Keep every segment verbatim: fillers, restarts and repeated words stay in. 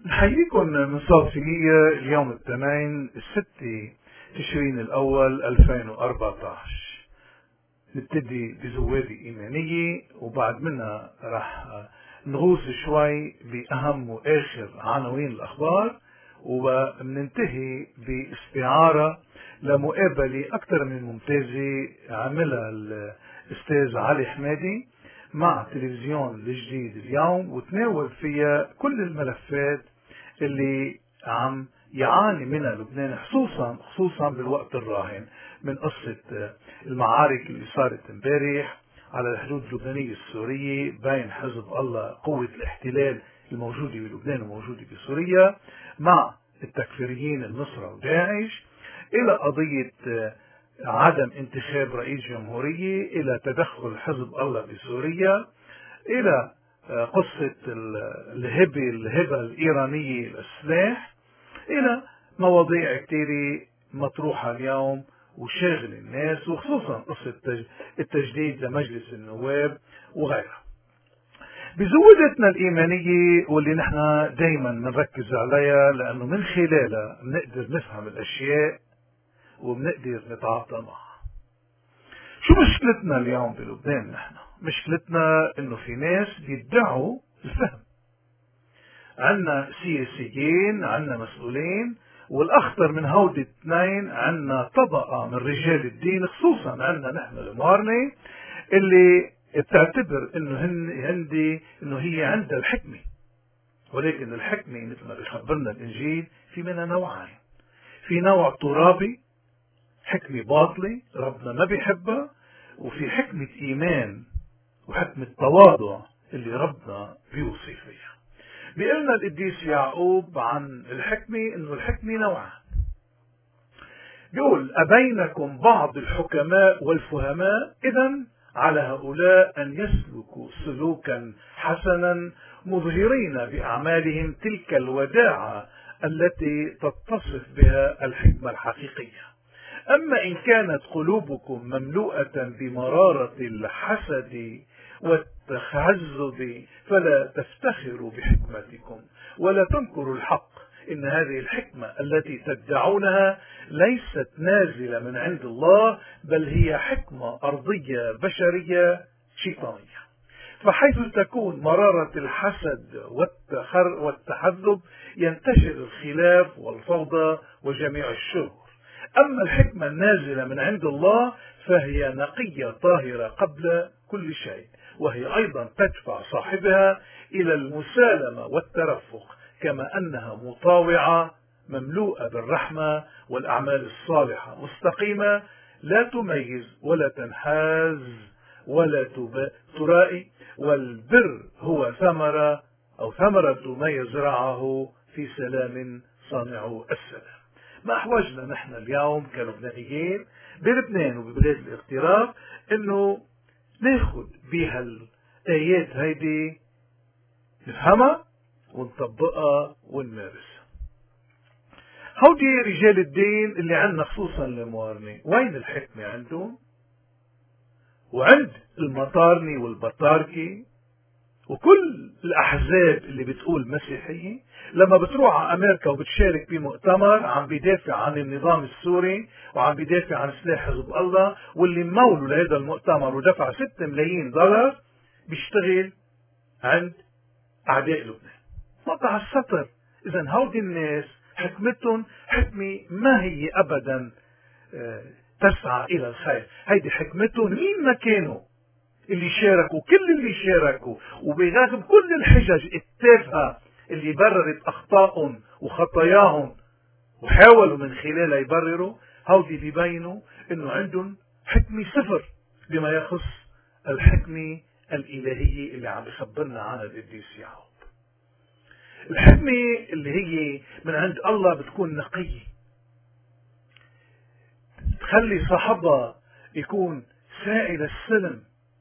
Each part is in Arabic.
نحييكم من صوتية اليوم الاثنين الستة تشرين الأول ألفين وأربعة عشر. نبتدي بزوادي إيمانية وبعد منها راح نغوص شوي بأهم وآخر عناوين الأخبار، وبننتهي باستعارة لمقابلة أكثر من ممتازة عملها الأستاذ علي حمادي مع تلفزيون الجديد اليوم، وتناول فيها كل الملفات اللي عم يعاني منها لبنان، خصوصا خصوصا بالوقت الراهن، من قصة المعارك اللي صارت امبارح على الحدود اللبنانية السورية بين حزب الله قوة الاحتلال الموجودة بلبنان وموجودة بسوريا مع التكفيريين النصرة وداعش، إلى قضية عدم انتخاب رئيس جمهورية، إلى تدخل حزب الله بسوريا، إلى قصة الهبة الهبة الإيرانية للسلاح، إلى مواضيع كثيرة مطروحة اليوم وشاغل الناس، وخصوصا قصة التجديد لمجلس النواب وغيرها. بزودتنا الإيمانية واللي نحن دايما بنركز عليها، لأنه من خلالها بنقدر نفهم الأشياء وبنقدر نتعاطى معها. شو مشكلتنا اليوم بلبنان؟ نحن مشكلتنا انه في ناس بيدعوا الفهم. عنا سياسيين، عنا مسؤولين، والاخطر من هودي الاثنين عنا طبقة من رجال الدين، خصوصا عنا نحن الموارنة اللي بتعتبر انه هن هندي انه هي عندها الحكمة، ولكن الحكمة مثل ما بيخبرنا الانجيل في منها نوعين. في نوع ترابي، حكمة باطلة ربنا ما بيحبها، وفي حكمة إيمان وحكمة تواضع اللي ربنا بيوصي فيها. بيقلنا القديس يعقوب عن الحكمة إنه الحكمة نوعان. بيقول: أبينكم بعض الحكماء والفهماء، إذن على هؤلاء أن يسلكوا سلوكا حسنا مظهرين بأعمالهم تلك الوداعة التي تتصف بها الحكمة الحقيقية. أما إن كانت قلوبكم مملوءة بمرارة الحسد والتحزب فلا تفتخروا بحكمتكم ولا تنكروا الحق، إن هذه الحكمة التي تدعونها ليست نازلة من عند الله، بل هي حكمة أرضية بشرية شيطانية. فحيث تكون مرارة الحسد والتحزب ينتشر الخلاف والفوضى وجميع الشرور. أما الحكمة النازلة من عند الله فهي نقية طاهرة قبل كل شيء، وهي أيضا تدفع صاحبها إلى المسالمة والترفق، كما أنها مطاوعة مملوءة بالرحمة والأعمال الصالحة، مستقيمة لا تميز ولا تنحاز ولا ترائي، والبر هو ثمرة أو ثمرة ما يزرعه في سلام صانع السلام. ما أحوجنا نحن اليوم كلبنانيين بلبنان وببلاد الاغتراب إنه ناخد بها الآيات هيدي، نفهمها ونطبقها ونمارسها. هودي رجال الدين اللي عندنا خصوصا الموارنة، وين الحكمة عندهم؟ وعند المطارني والبطاركي وكل الأحزاب اللي بتقول مسيحية، لما بتروح على أمريكا وبتشارك بمؤتمر عم بيدافع عن النظام السوري وعم بيدافع عن سلاح حزب الله، واللي مولوا لهذا المؤتمر ودفع ستة ملايين دولار بيشتغل عند أعداء لبنان. مقطع السطر. إذن هودي الناس حكمتهم حكمة ما هي أبدا تسعى إلى الخير، هيدي حكمتهم مين ما كانوا اللي شاركوا، كل اللي شاركوا، وبغاغم كل الحجج التافهة اللي بررت أخطائهم وخطاياهم وحاولوا من خلالها يبرروا، هودي بيبينوا إنه عندهم حكمة صفر بما يخص الحكمة الإلهية اللي عم يخبرنا عنها القديس يعقوب. الحكمة اللي هي من عند الله بتكون نقية، تخلي صاحبها يكون سائل السلم،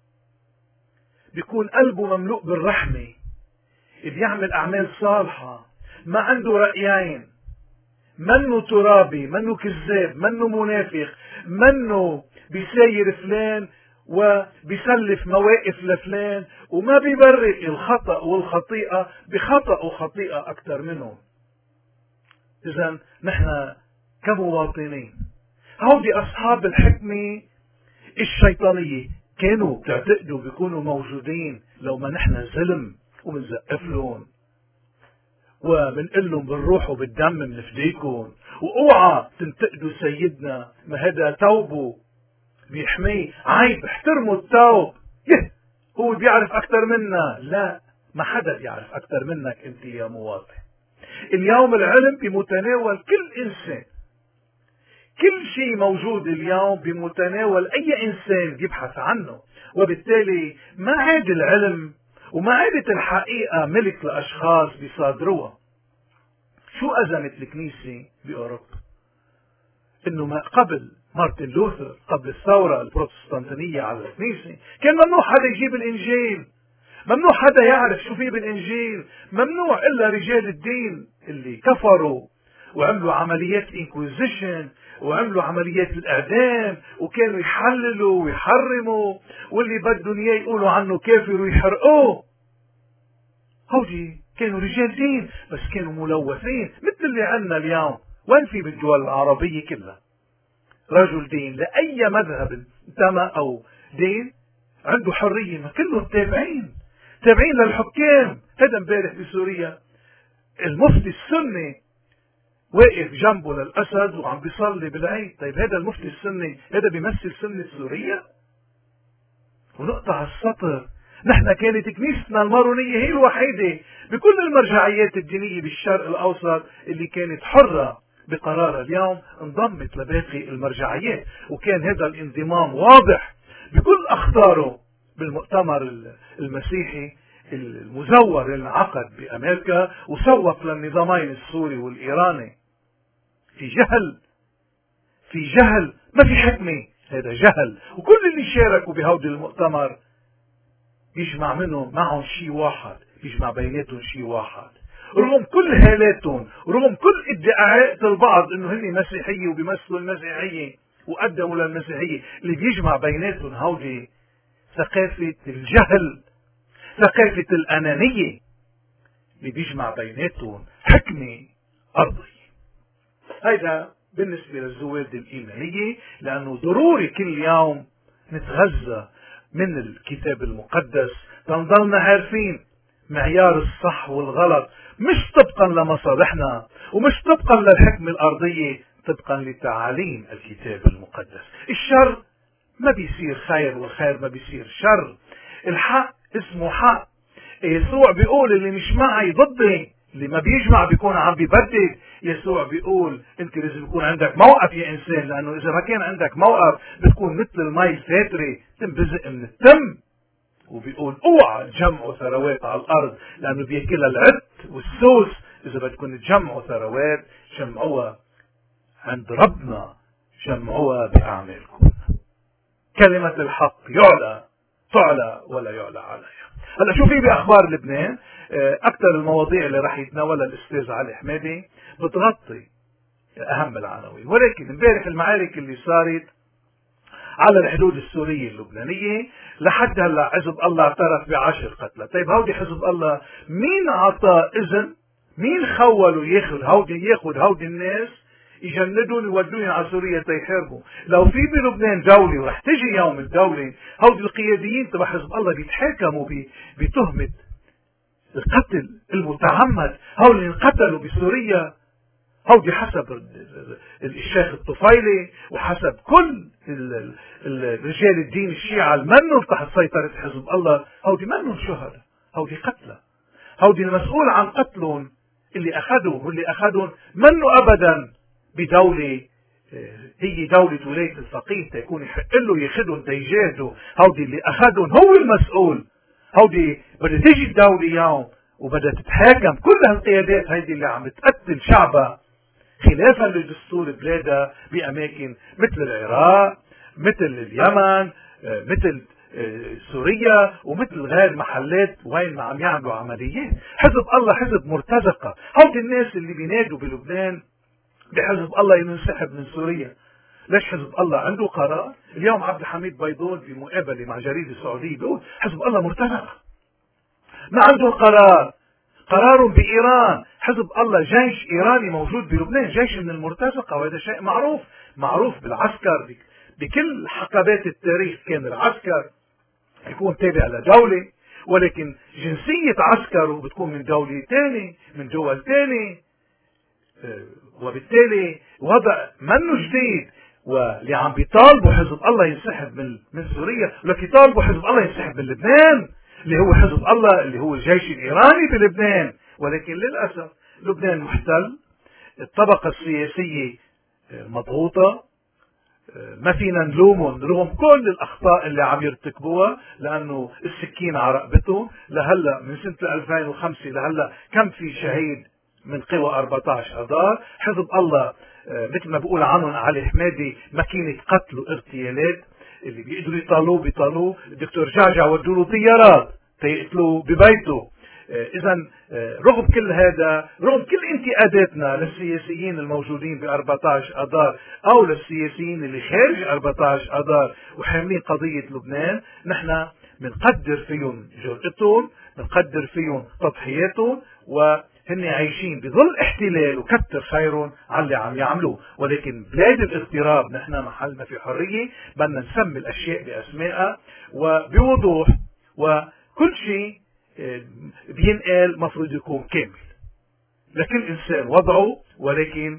بيكون قلبه مملوء بالرحمة، بيعمل أعمال صالحة، ما عنده رأيين، منه ترابي، منه كذاب، منه منافق، منه بيساير فلان وبيسلف مواقف لفلان وما بيبرئ الخطأ والخطيئة بخطأ وخطيئة أكثر منهم. إذن نحن كمواطنين هودي أصحاب الحكمة الشيطانية كانوا بتعتقدوا بيكونوا موجودين لو ما نحن زلم ومنزقف لهم ومنقل لهم بالروح وبالدم منفديكم، واوعى تنتقدوا سيدنا ما هذا توبه بيحميه، عيب احترموا التوب، يه هو بيعرف اكثر منا. لا، ما حدا بيعرف اكثر منك انت يا مواطن. اليوم العلم بمتناول كل انسان، كل شيء موجود اليوم بمتناول اي انسان بيبحث عنه، وبالتالي ما عاد العلم وما عادت الحقيقة ملك لاشخاص بيصادروها. شو أزمت الكنيسة بأوروبا؟ انه ما قبل مارتن لوثر، قبل الثورة البروتستانتية على الكنيسة، كان ممنوع حدا يجيب الانجيل، ممنوع حدا يعرف شو فيه بالانجيل، ممنوع الا رجال الدين اللي كفروا وعملوا عمليات الانكويزيشن وعملوا عمليات الاعدام وكانوا يحللوا ويحرموا، واللي بدهم اياه يقولوا عنه كافر ويحرقوه. هودي كانوا رجال دين بس كانوا ملوثين مثل اللي عندنا اليوم. وين في بالدول العربية كلها رجل دين لأي مذهب انتمى أو دين عنده حرية، ما كلهم تابعين تابعين للحكام. هذا امبارح بسوريا المفتي السني واقف جنبه للأسد وعم بيصلي بالعيد. طيب هذا المفتي السني هذا بيمثل سنة سوريا؟ ونقطع السطر، نحن كانت كنيستنا المارونية هي الوحيدة بكل المرجعيات الدينية بالشرق الأوسط اللي كانت حرة بقرارها. اليوم انضمت لباقي المرجعيات، وكان هذا الانضمام واضح بكل أخطاره بالمؤتمر المسيحي المزور اللي انعقد بأمريكا وسوق للنظامين السوري والإيراني. في جهل، في جهل، ما في حكمة، هذا جهل. وكل اللي شاركوا بهودي المؤتمر يجمع منهم معهم شيء واحد، يجمع بيناتهم شيء واحد، رغم كل هالاتهم، رغم كل ادعاءات البعض انه هن مسيحية وبيمثلوا المسيحية وقدموا للمسيحية. اللي بيجمع بيناتهم هودي ثقافة الجهل، ثقافة الأنانية، اللي بيجمع بيناتهم حكمة أرضية. هذا بالنسبة للزواد الإيمانية، لأنه ضروري كل يوم نتغذى من الكتاب المقدس تنضلنا عارفين معيار الصح والغلط، مش طبقا لمصالحنا ومش طبقا للحكمة الأرضية، طبقا لتعاليم الكتاب المقدس. الشر ما بيصير خير والخير ما بيصير شر. الحق اسمه حق. يسوع بيقول اللي مش معي ضدي، اللي ما بيجمع بيكون عم بيبدد. يسوع بيقول انت لازم يكون عندك موقف يا انسان، لانه اذا ما كان عندك موقف بتكون مثل المي الفاترة تنبزق من التم. وبيقول اوعى تجمعوا ثروات على الارض لانه بياكلها العت والسوس. اذا بدكم تجمعوا ثروات جمعوها عند ربنا، جمعوها باعمالكم. كلمة الحق يعلى تعلى ولا يعلى عليها. هلا شو في باخبار لبنان؟ اكثر المواضيع اللي راح يتناولها الاستاذ علي حمادي بتغطي اهم العناوين، ولكن امبارح المعارك اللي صارت على الحدود السورية اللبنانية لحد هلا حزب الله اعترف بعشر قتلى. طيب هودي حزب الله مين عطى اذن؟ مين خوله ياخذ هودي ياخذ هودي الناس يجندون يودون على سوريا تيحاربوا؟ لو في بلبنان دولة ورح تجي يوم الدولة، هودي القياديين تبع حزب الله بيتحاكموا بتهمة القتل المتعمد. هؤلاء انقتلوا بسوريا، هودي حسب الشيخ الطفيلي وحسب كل رجال الدين الشيعة المنهم تحت سيطرة حزب الله، هودي منهم شهداء، هودي قتلى. هودي المسؤول عن قتلهم اللي أخذوا واللي أخذهم منه أبدا بدولة هي دولة ولاية الفقيه تكون يحق له ياخذهم تيجاهدوا. هودي اللي أخذهم هو المسؤول. هودي بدها تيجي الدولة يوم وبدها تتحاكم كل هالقيادات هيدي اللي عم تقتل شعبها خلافا لدستور بلادها بأماكن مثل العراق، مثل اليمن، مثل سوريا، ومثل غير محلات وين ما عم يعملوا عمليات. حزب الله حزب مرتزقة. هودي الناس اللي بينادوا بلبنان بحزب الله ينسحب من سوريا، ليش حزب الله عنده قرار؟ اليوم عبد الحميد بيضون في مقابلة مع جريدة سعودية بيقول حزب الله مرتزقة، ما عنده قرار، قرار بإيران. حزب الله جيش إيراني موجود بلبنان، جيش من المرتزقة، وهذا شيء معروف معروف بالعسكر. بكل حقبات التاريخ كان العسكر يكون تابع لدولة، ولكن جنسية عسكره بتكون من دولة ثانية، من دول ثانية، وبالتالي وضع منه جديد. واللي عم بيطالبوا حزب الله ينسحب من من سوريا، ولك يطالبوا حزب الله ينسحب من لبنان اللي هو حزب الله اللي هو الجيش الإيراني بلبنان. ولكن للأسف لبنان محتل، الطبقة السياسية مضغوطة، ما فينا نلومهم رغم كل الأخطاء اللي عم يرتكبوها، لأنه السكين على رقبتهم. لهلا من سنة ألفين وخمسة لهلا كم في شهيد من قوى أربعة عشر أذار. حزب الله مثل ما بقول عنهم علي حمادي ماكينة قتل واغتيالات، اللي بيقدروا يطالوه بيطالوه. الدكتور جعجع ودوا له طيارات تيقتلوه ببيته. إذا رغم كل هذا، رغم كل انتقاداتنا للسياسيين الموجودين ب أربعة عشر أذار أو للسياسيين اللي خارج أربعة عشر أذار وحاملين قضية لبنان، نحن بنقدر فيهم جرأتهم، بنقدر فيهم تضحياتهم، وهن عايشين بظل احتلال وكتر خيرهم على اللي عم يعملوه. ولكن بلاد الاغتراب نحن محل ما في حرية، بدنا نسمي الأشياء بأسمائها وبوضوح، وكل شيء بينقال مفروض يكون كامل لكل إنسان وضعه، ولكن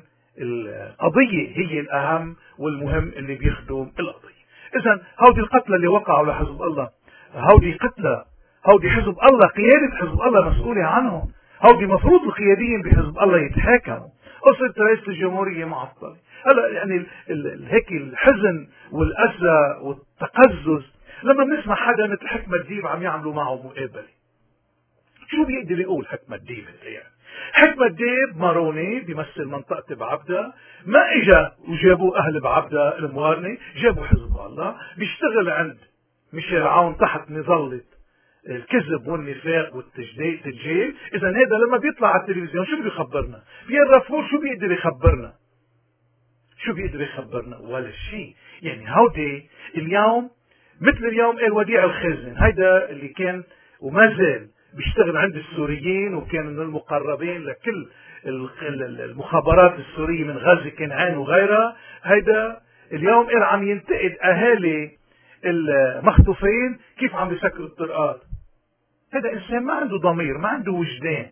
القضية هي الأهم والمهم اللي بيخدم القضية. إذن هودي القتلى اللي وقعوا لحزب الله، هودي قتلى، هودي حزب الله، قيادة حزب الله مسؤولة عنهم، هودي مفروض القياديين بحزب الله يتحاكموا. قصة رئيس الجمهورية معطلة هلا، يعني هيك الحزن والأسى والتقزز لما بنسمع حدا مثل حكمة ديب عم يعملوا معه مقابلة. شو بيقدر يقول حكمة ديب؟ يعني حكمة ديب ماروني بيمثل منطقة بعبدة، ما اجا وجابوا اهل بعبدة الموارنة، جابوا حزب الله بيشتغل عند ميشيل عون تحت مظلة الكذب والنفاق والتجهيل. اذا هذا لما بيطلع على التلفزيون شو بده يخبرنا؟ بيرفوه، شو بيقدر يخبرنا؟ شو بيقدر يخبرنا؟ ولا شيء. يعني هودي اليوم مثل اليوم قال وديع الخازن، هيدا اللي كان وما زال بيشتغل عند السوريين، وكان من المقربين لكل المخابرات السورية من غزة كنعان وغيرها. هيدا اليوم قال عم ينتقد اهالي المخطوفين كيف عم بيسكروا الطرقات. هذا انسان ما عنده ضمير، ما عنده وجدان.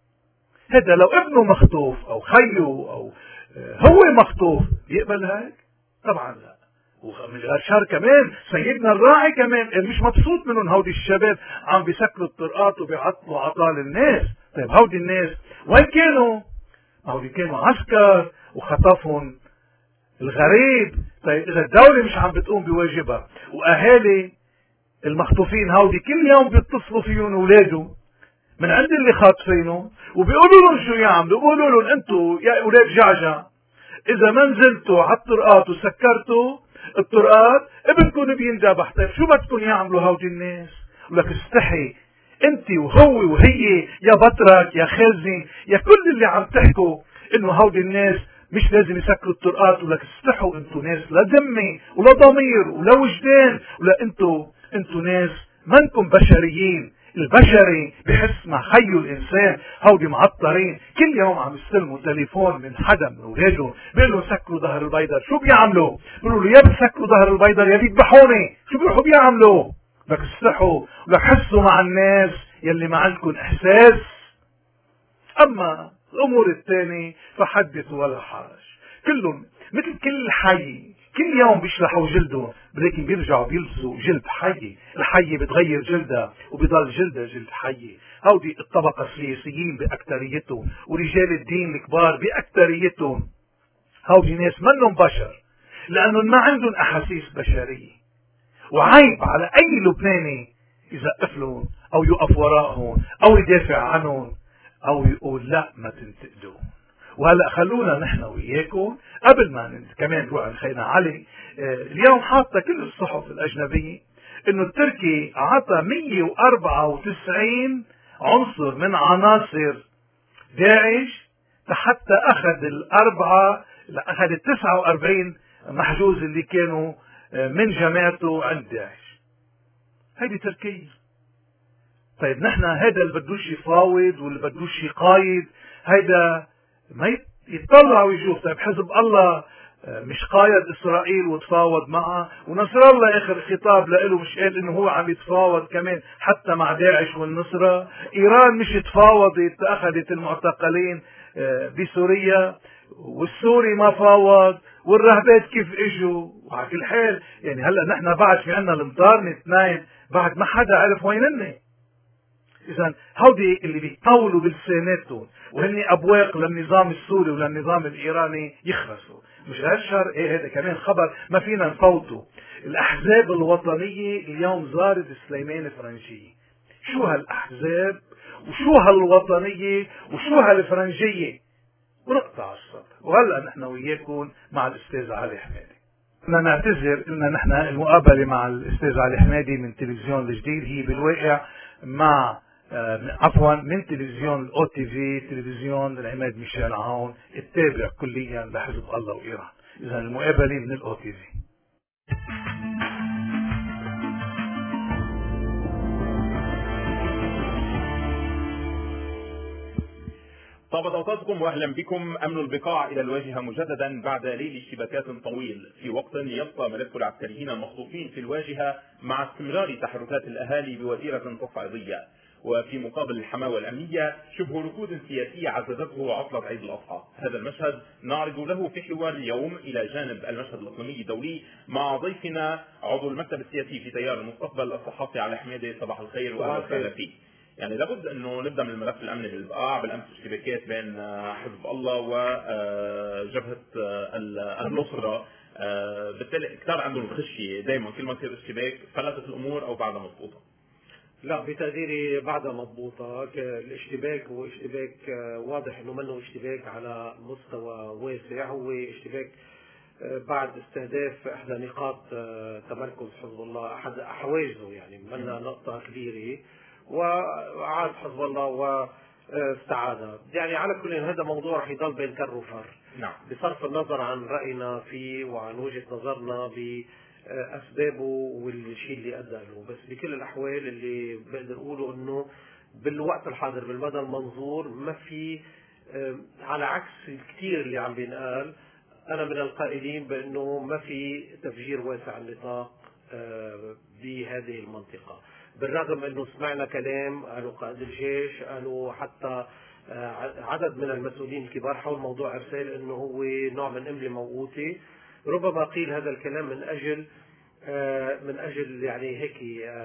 هذا لو ابنه مخطوف او خيه او هو مخطوف بيقبل هيك؟ طبعا لا. ومن غير شر كمان سيدنا الراعي كمان مش مبسوط منهم هودي الشباب عم بيسكروا الطرقات وبيعطلوا عطال الناس. طيب هودي الناس وين كانوا؟ هودي كانوا عسكر وخطفهم الغريب. طيب اذا الدولة مش عم بتقوم بواجبها، واهالي المخطوفين هودي كل يوم بيتصلوا فيهم اولاده من عند اللي خاطفينه وبيقولوا لهم شو يعملوا، بيقولوا لهم انتوا يا اولاد جعجع اذا ما نزلتوا على الطرقات وسكرتوا الطرقات ابنكم بينذبح. طيب شو بدكم يعملوا هودي الناس؟ ولك استحي انت وهو وهي يا بطرك يا خازن يا كل اللي عم تحكوا انه هودي الناس مش لازم يسكروا الطرقات. ولك استحوا، انتوا ناس لا ذمه ولا ضمير ولا وجدان، ولا انتوا انتوا ناس منكم بشريين. البشري بحس مع خيو الانسان. هودي معطرين كل يوم عم يستلموا تليفون من حدا من اولادهم بيقول له سكروا ظهر البيضر. شو بيعملوا؟ بيقولوا له يا بسكروا ظهر البيضر يا بيذبحوني. شو بيروحوا بيعملوا؟ بدك تستحوا ولك حسوا مع الناس يلي ما عندكم احساس. اما الامور الثانيه فحدث ولا حرج. كلهم مثل كل حي كل يوم بيشلحوا جلدهم، لكن بيرجعوا بيلبسوا جلد حي. الحي بتغير جلدها وبيضل جلدها جلد حي. هودي الطبقة السياسيين بأكتريتهم ورجال الدين الكبار بأكتريتهم. هودي ناس منهم بشر لأنهم ما عندهم أحاسيس بشرية. وعيب على أي لبناني يزقف لهم أو يقف وراءهم أو يدافع عنهم أو يقول لا ما تنتقدون. وهلا خلونا نحن وياكم قبل ما كمان نروح على خينا علي. آه اليوم حاطه كل الصحف الاجنبيه انه التركي اعطى مية وأربعة وتسعين عنصر من عناصر داعش حتى اخذ الاربعه اخذ التسعة وأربعين محجوز اللي كانوا من جماعته عند داعش. هيدي تركيا. طيب نحن هذا اللي بدوش يفاوض واللي بدوش يقايد، هيدا ما يطلع ويشوف. طيب حزب الله مش قايد اسرائيل وتفاوض معها، ونصر الله اخر خطاب له مش قال انه هو عم يتفاوض كمان حتى مع داعش والنصرة. ايران مش تفاوضت، اخذت المعتقلين بسوريا، والسوري ما فاوض، والرهبات كيف اجوا. وعلى كل حال يعني هلا نحن بعد في عنا المطار اثنين بعد ما حدا عرف وين هن. اذا هودي اللي بيطولوا بلساناتهم وهن ابواق للنظام السوري وللنظام الايراني يخرسوا. مش هالشر ايه هذا كمان خبر ما فينا نفوته. الاحزاب الوطنيه اليوم زارت سليمان فرنجيه. شو هالاحزاب وشو هالوطنيه وشو هالفرنجيه؟ ونقطع السطر. وهلا نحن وياكم مع الاستاذ علي حمادي. بدنا نعتذر ان نحن المقابله مع الاستاذ علي حمادي من تلفزيون الجديد هي بالواقع مع عفوا من تلفزيون الاو تي في، تلفزيون العماد ميشيل عون التابع كليا لحزب الله وايران. اذا المقابله من الاو تي في. طابت اوقاتكم واهلا بكم. امن البقاع الى الواجهه مجددا بعد ليل اشتباكات طويل، في وقت يبقى ملف العسكريين المخطوفين في الواجهه مع استمرار تحركات الاهالي بوتيره تصعيديه. وفي مقابل الحماوة الأمنية شبه ركود سياسية عززته عطلة عيد الأضحى. هذا المشهد نعرض له في حوار اليوم إلى جانب المشهد الإقليمي الدولي مع ضيفنا عضو المكتب السياسي في تيار المستقبل الصحافي علي حمادي. صباح الخير وأهلا وسهلا فيك. يعني لابد انه نبدا من الملف الامني بالبقاع. بالامس اشتباكات بين حزب الله وجبهه النصره، بالتالي كثار عندهم الخشيه دائما كل ما يصير اشتباك فلتت الامور او بعدها مضبوطه. لا، بتقديري بعدها مضبوطة. الاشتباك هو اشتباك واضح انه منه اشتباك على مستوى واسع، هو اشتباك بعد استهداف احدى نقاط تمركز حزب الله، احد حواجزه، يعني منها نقطة كبيرة وعاد حزب الله واستعادها. يعني على كل هذا موضوع رح يضل بين كر وفر. نعم. بصرف النظر عن رأينا فيه وعن وجهة نظرنا ب اسبابه والشيء اللي ادى له، بس بكل الاحوال اللي بقدر اقوله انه بالوقت الحاضر بالمدى المنظور ما في، على عكس الكثير اللي عم بينقال، انا من القائلين بانه ما في تفجير واسع النطاق بهذه المنطقه، بالرغم انه سمعنا كلام قالوا قائد الجيش، قالوا حتى عدد من المسؤولين الكبار حول موضوع ارسال انه هو نوع من قنبله موقوته. ربما قيل هذا الكلام من اجل من اجل يعني هيك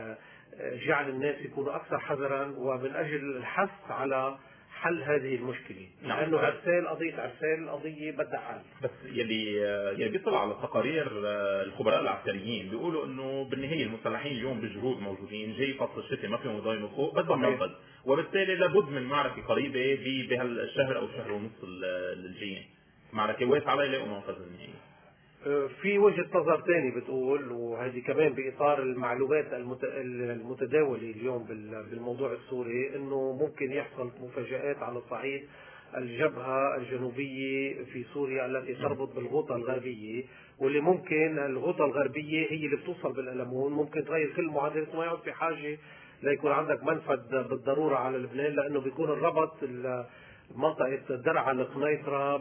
جعل الناس يكونوا اكثر حذرا ومن اجل الحث على حل هذه المشكله. نعم. لانه ارسال قضيه ارسال قضيه بدها حل. بس يلي يلي بيطلع على تقارير الخبراء العسكريين بيقولوا انه بالنهايه المسلحين اليوم بجهود موجودين، جاي فصل الشتاء ما فيهم يضاينوا فوق بدهم ينفذ، وبالتالي لابد من معركه قريبه بهالشهر او الشهر ونص الجايين، معركه واسعه ليلاقوا منفذ النهائي. في وجهة نظر ثاني بتقول، وهذه كمان بإطار المعلومات المتداولة اليوم بالموضوع السوري، انه ممكن يحصل مفاجآت على صعيد الجبهة الجنوبية في سوريا التي تربط بالغوطة الغربية، واللي ممكن الغوطة الغربية هي اللي بتوصل بالألمون، ممكن تغير كل المعادلة وما يعود في حاجة ليكون عندك منفذ بالضرورة على لبنان، لأنه بيكون الربط منطقة درعا القنيطرة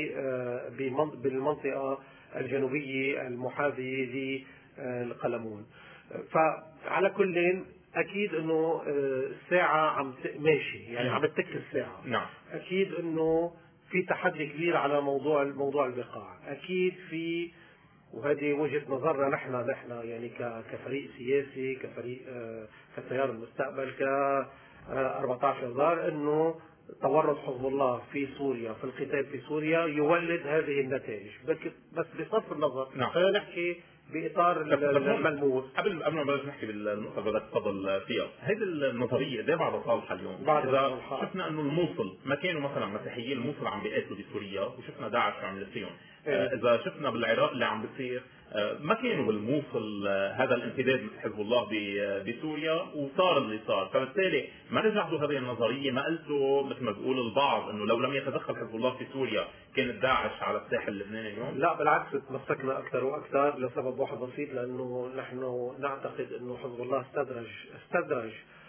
بالمنطقة الجنوبية المحاذية للقلمون. فعلى كل اكيد انه الساعة عم ماشي، يعني عم تك الساعة. نعم. اكيد انه في تحدي كبير على موضوع موضوع البقاع، اكيد في، وهذه وجهة نظرنا نحن نحن يعني كفريق سياسي، كفريق كتيار المستقبل، ك أربعة عشر آذار، انه تورط حزب الله في سوريا في القتال في سوريا يولد هذه النتائج. بس بصرف النظر نعم. خلينا نحكي باطار الملموس. قبل قبل ما نبلش نحكي بالنقطه اللي بدك تفضل فيها، هذه النظريه قد بعد صالحه اليوم؟ بعد اذا شفنا انه الموصل ما كانوا مثلا مسيحيين، الموصل عم بيقاتلوا بسوريا وشفنا داعش عم يعمل فيهم، اذا شفنا بالعراق اللي عم بيصير ما كانوا بالموصل هذا الامتداد مثل حزب الله بسوريا وصار اللي صار، فبالتالي ما رجعتوا هذه النظريه، ما قلتوا مثل ما بيقول البعض انه لو لم يتدخل حزب الله في سوريا كانت داعش على الساحل اللبناني اليوم؟ لا بالعكس، تمسكنا اكثر واكثر لسبب واحد بسيط، لانه نحن نعتقد انه حزب الله استدرج استدرج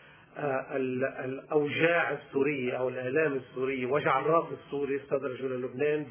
الاوجاع السوريه او الالام السوريه، وجع الراس السوري استدرجه للبنان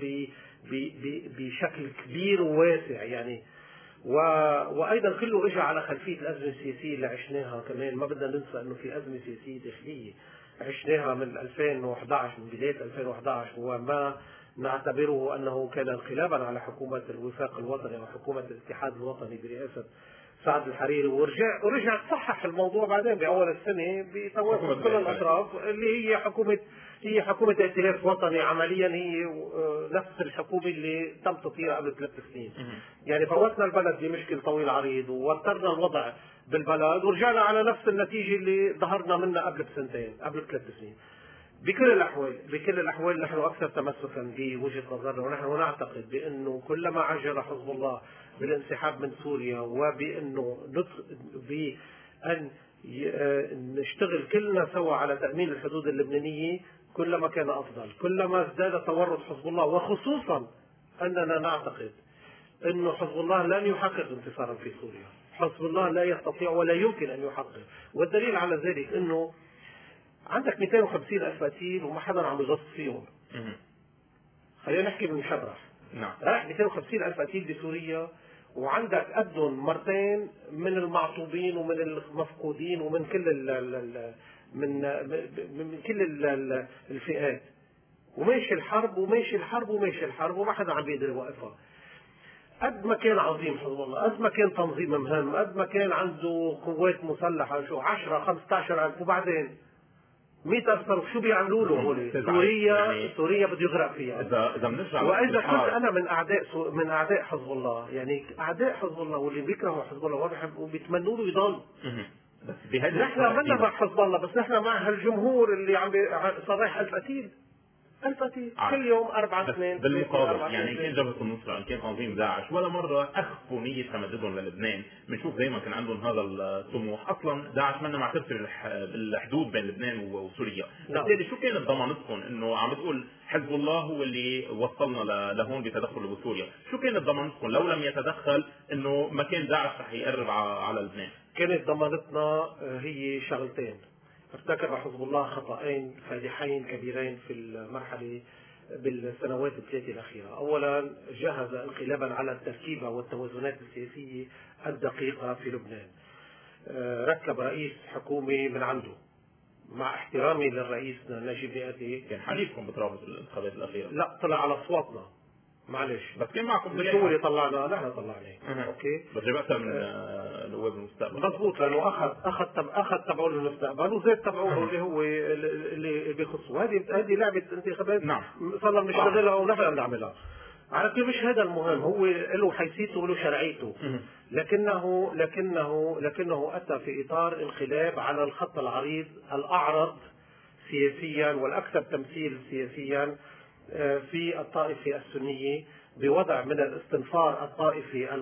بشكل كبير وواسع يعني. و... وايضا كله اجى على خلفيه الازمه السياسيه اللي عشناها كمان. ما بدنا ننسى انه في ازمه سياسيه داخليه عشناها من ألفين وأحد عشر، من بدايه ألفين وأحد عشر، وما نعتبره انه كان انقلابا على حكومه الوفاق الوطني او حكومه الاتحاد الوطني برئاسه سعد الحريري، ورجع ورجع تصحح الموضوع بعدين باول السنه بتوافق كل الاطراف اللي هي حكومه هي حكومه ائتلاف وطني. عمليا هي نفس الحكومه اللي تم تطهيرها قبل ثلاث سنين. يعني فوتنا البلد بمشكل طويل عريض ووترنا الوضع بالبلد ورجعنا على نفس النتيجه اللي ظهرنا منها قبل بسنتين قبل ثلاث سنين. بكل الاحوال بكل الاحوال نحن اكثر تمسكا بوجهه نظرنا، ونحن نعتقد بانه كلما عجل حزب الله بالانسحاب من سوريا وبانه بان نشتغل كلنا سوا على تامين الحدود اللبنانيه كلما كان افضل، كلما ازداد تورط حزب الله، وخصوصا اننا نعتقد انه حزب الله لن يحقق انتصارا في سوريا. حزب الله لا يستطيع ولا يمكن ان يحقق، والدليل على ذلك انه عندك مئتين وخمسين ألف قتيل وما حدا عم يغص فيهم. خلينا نحكي بالمشبرح. نعم. راح مئتين وخمسين ألف قتيل بسوريا، وعندك قدهم مرتين من المعطوبين ومن المفقودين ومن كل ال ال من من كل ال الفئات، وماشي الحرب وماشي الحرب وماشي الحرب وما حدا عم بيقدر يوقفها. قد ما كان عظيم حزب الله، قد ما كان تنظيم مهم، قد ما كان عنده قوات مسلحه شو عشرة خمسة عشر ألف، وبعدين مئة ألف شو بيعملوا له هول؟ سوريا يعني سوريا بده يغرق فيها. اذا اذا بنرجع واذا كنت انا من اعداء سو... من اعداء حزب الله، يعني اعداء حزب الله واللي بيكرهوا حزب الله وبيحبوا بيتمنوا له يضل. بس بهذه نحن منا مع حزب الله، بس نحن مع هالجمهور اللي عم صريح ألف قتيل ألف قتيل كل يوم أربعة اثنين. بالمقابل يعني إن كان جبهة النصرة إن كان تنظيم داعش ولا مرة أخفوا نية تمددهم للبنان، بنشوف دائما كان عندهم هذا الطموح. أصلا داعش منا معترفة بالحدود بين لبنان وسوريا، بالتالي شو كانت ضمانتكم إنه عم بتقول حزب الله هو اللي وصلنا لهون بتدخله بسوريا؟ شو كانت ضمانتكم لو لم يتدخل إنه ما كان داعش رح يقرب على لبنان؟ كانت ضمانتنا هي شغلتين. ارتكب حزب الله خطأين فادحين كبيرين في المرحلة بالسنوات الثلاثة الأخيرة. أولا جهز انقلابا على التركيبة والتوازنات السياسية الدقيقة في لبنان. ركب رئيس حكومي من عنده، مع احترامي للرئيس نجيب مئاتي. كان حليفكم بترابط الانتخابات الأخيرة؟ لا، طلع على أصواتنا معلش، بس كان معكم مش هو اللي طلعنا، نحن طلعناه. اوكي، بس جاب اكثر من نواب المستقبل. مضبوط، لانه اخذ اخذ تب اخذ تبعه للمستقبل وزاد تبعه اللي هو اللي بيخصه. هذه هذه لعبه انتخابات. نعم. صار لنا نشتغلها ونحن عم نعملها. على كل مش هذا المهم، هو له حيثيته وله شرعيته، لكنه لكنه لكنه اتى في اطار انقلاب على الخط العريض الاعرض سياسيا والاكثر تمثيل سياسيا في الطائفة السنية، بوضع من الاستنفار الطائفي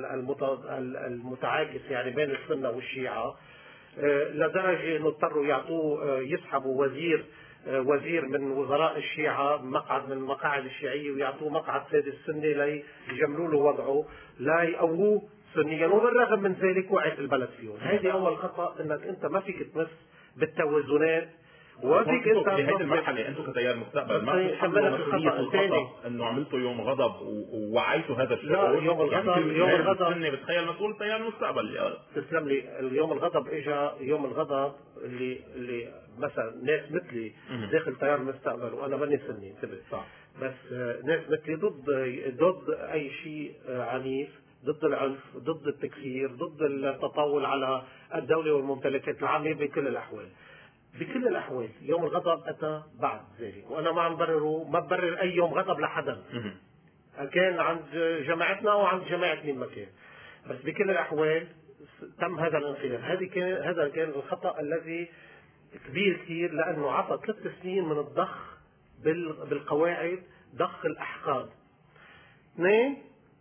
المتعاكس يعني بين السنة والشيعة، لدرجة انه اضطروا يعطوه يسحبوا وزير وزير من وزراء الشيعة، مقعد من المقاعد الشيعية، ويعطوه مقعد سادس سني ليجملوا له وضعه، لا يقووه سنيا. وبالرغم من ذلك وقعت البلد فيهم. هذه اول خطأ، انك انت ما فيك تمس بالتوازنات. وفيك انت في هذه المرحله انتم كتيار مستقبل ما تتحملوا مسؤوليه الخطا انه عملتوا يوم غضب ووعيتوا هذا الشعور؟ لا، يوم الغضب يعني يوم الغضب اني بتخيل مسؤول تيار المستقبل. تسلم لي. اليوم الغضب اجى يوم الغضب اللي اللي مثلا ناس مثلي داخل تيار المستقبل، وانا ماني سني انتبه، بس ناس مثلي ضد ضد اي شيء عنيف، ضد العنف، ضد التكفير، ضد التطاول على الدوله والممتلكات العامه. بكل الاحوال بكل الأحوال يوم الغضب أتى بعد ذلك، وأنا ما عم برره، ما ببرر أي يوم غضب لحدا، كان عند جماعتنا أو عند جماعة مين ما كان. بس بكل الأحوال تم هذا الانقلاب. هذه كان هذا كان الخطأ الذي كبير كثير، لأنه عطى ثلاث سنين من الضخ بالقواعد، ضخ الأحقاد. اثنين،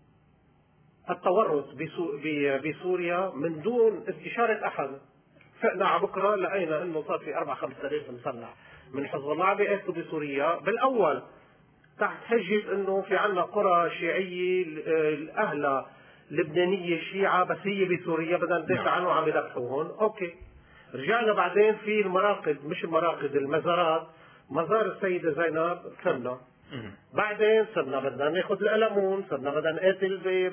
التورط بسوريا من دون استشارة أحد. فقنا على بكرة لقينا أنه صار في أربع خمس آلاف مسلح من حزب الله بيقاتلوا بسوريا، بالأول تحت حجة أنه في عنا قرى شيعية أهلها لبنانية شيعة بس هي بسوريا بدنا ندافع عنهم عم يذبحوهم. أوكي، رجعنا بعدين في المراقد، مش المراقد، المزارات، مزار السيدة زينب صرنا، بعدين صرنا بدنا ناخذ القلمون، صرنا بدنا نقاتل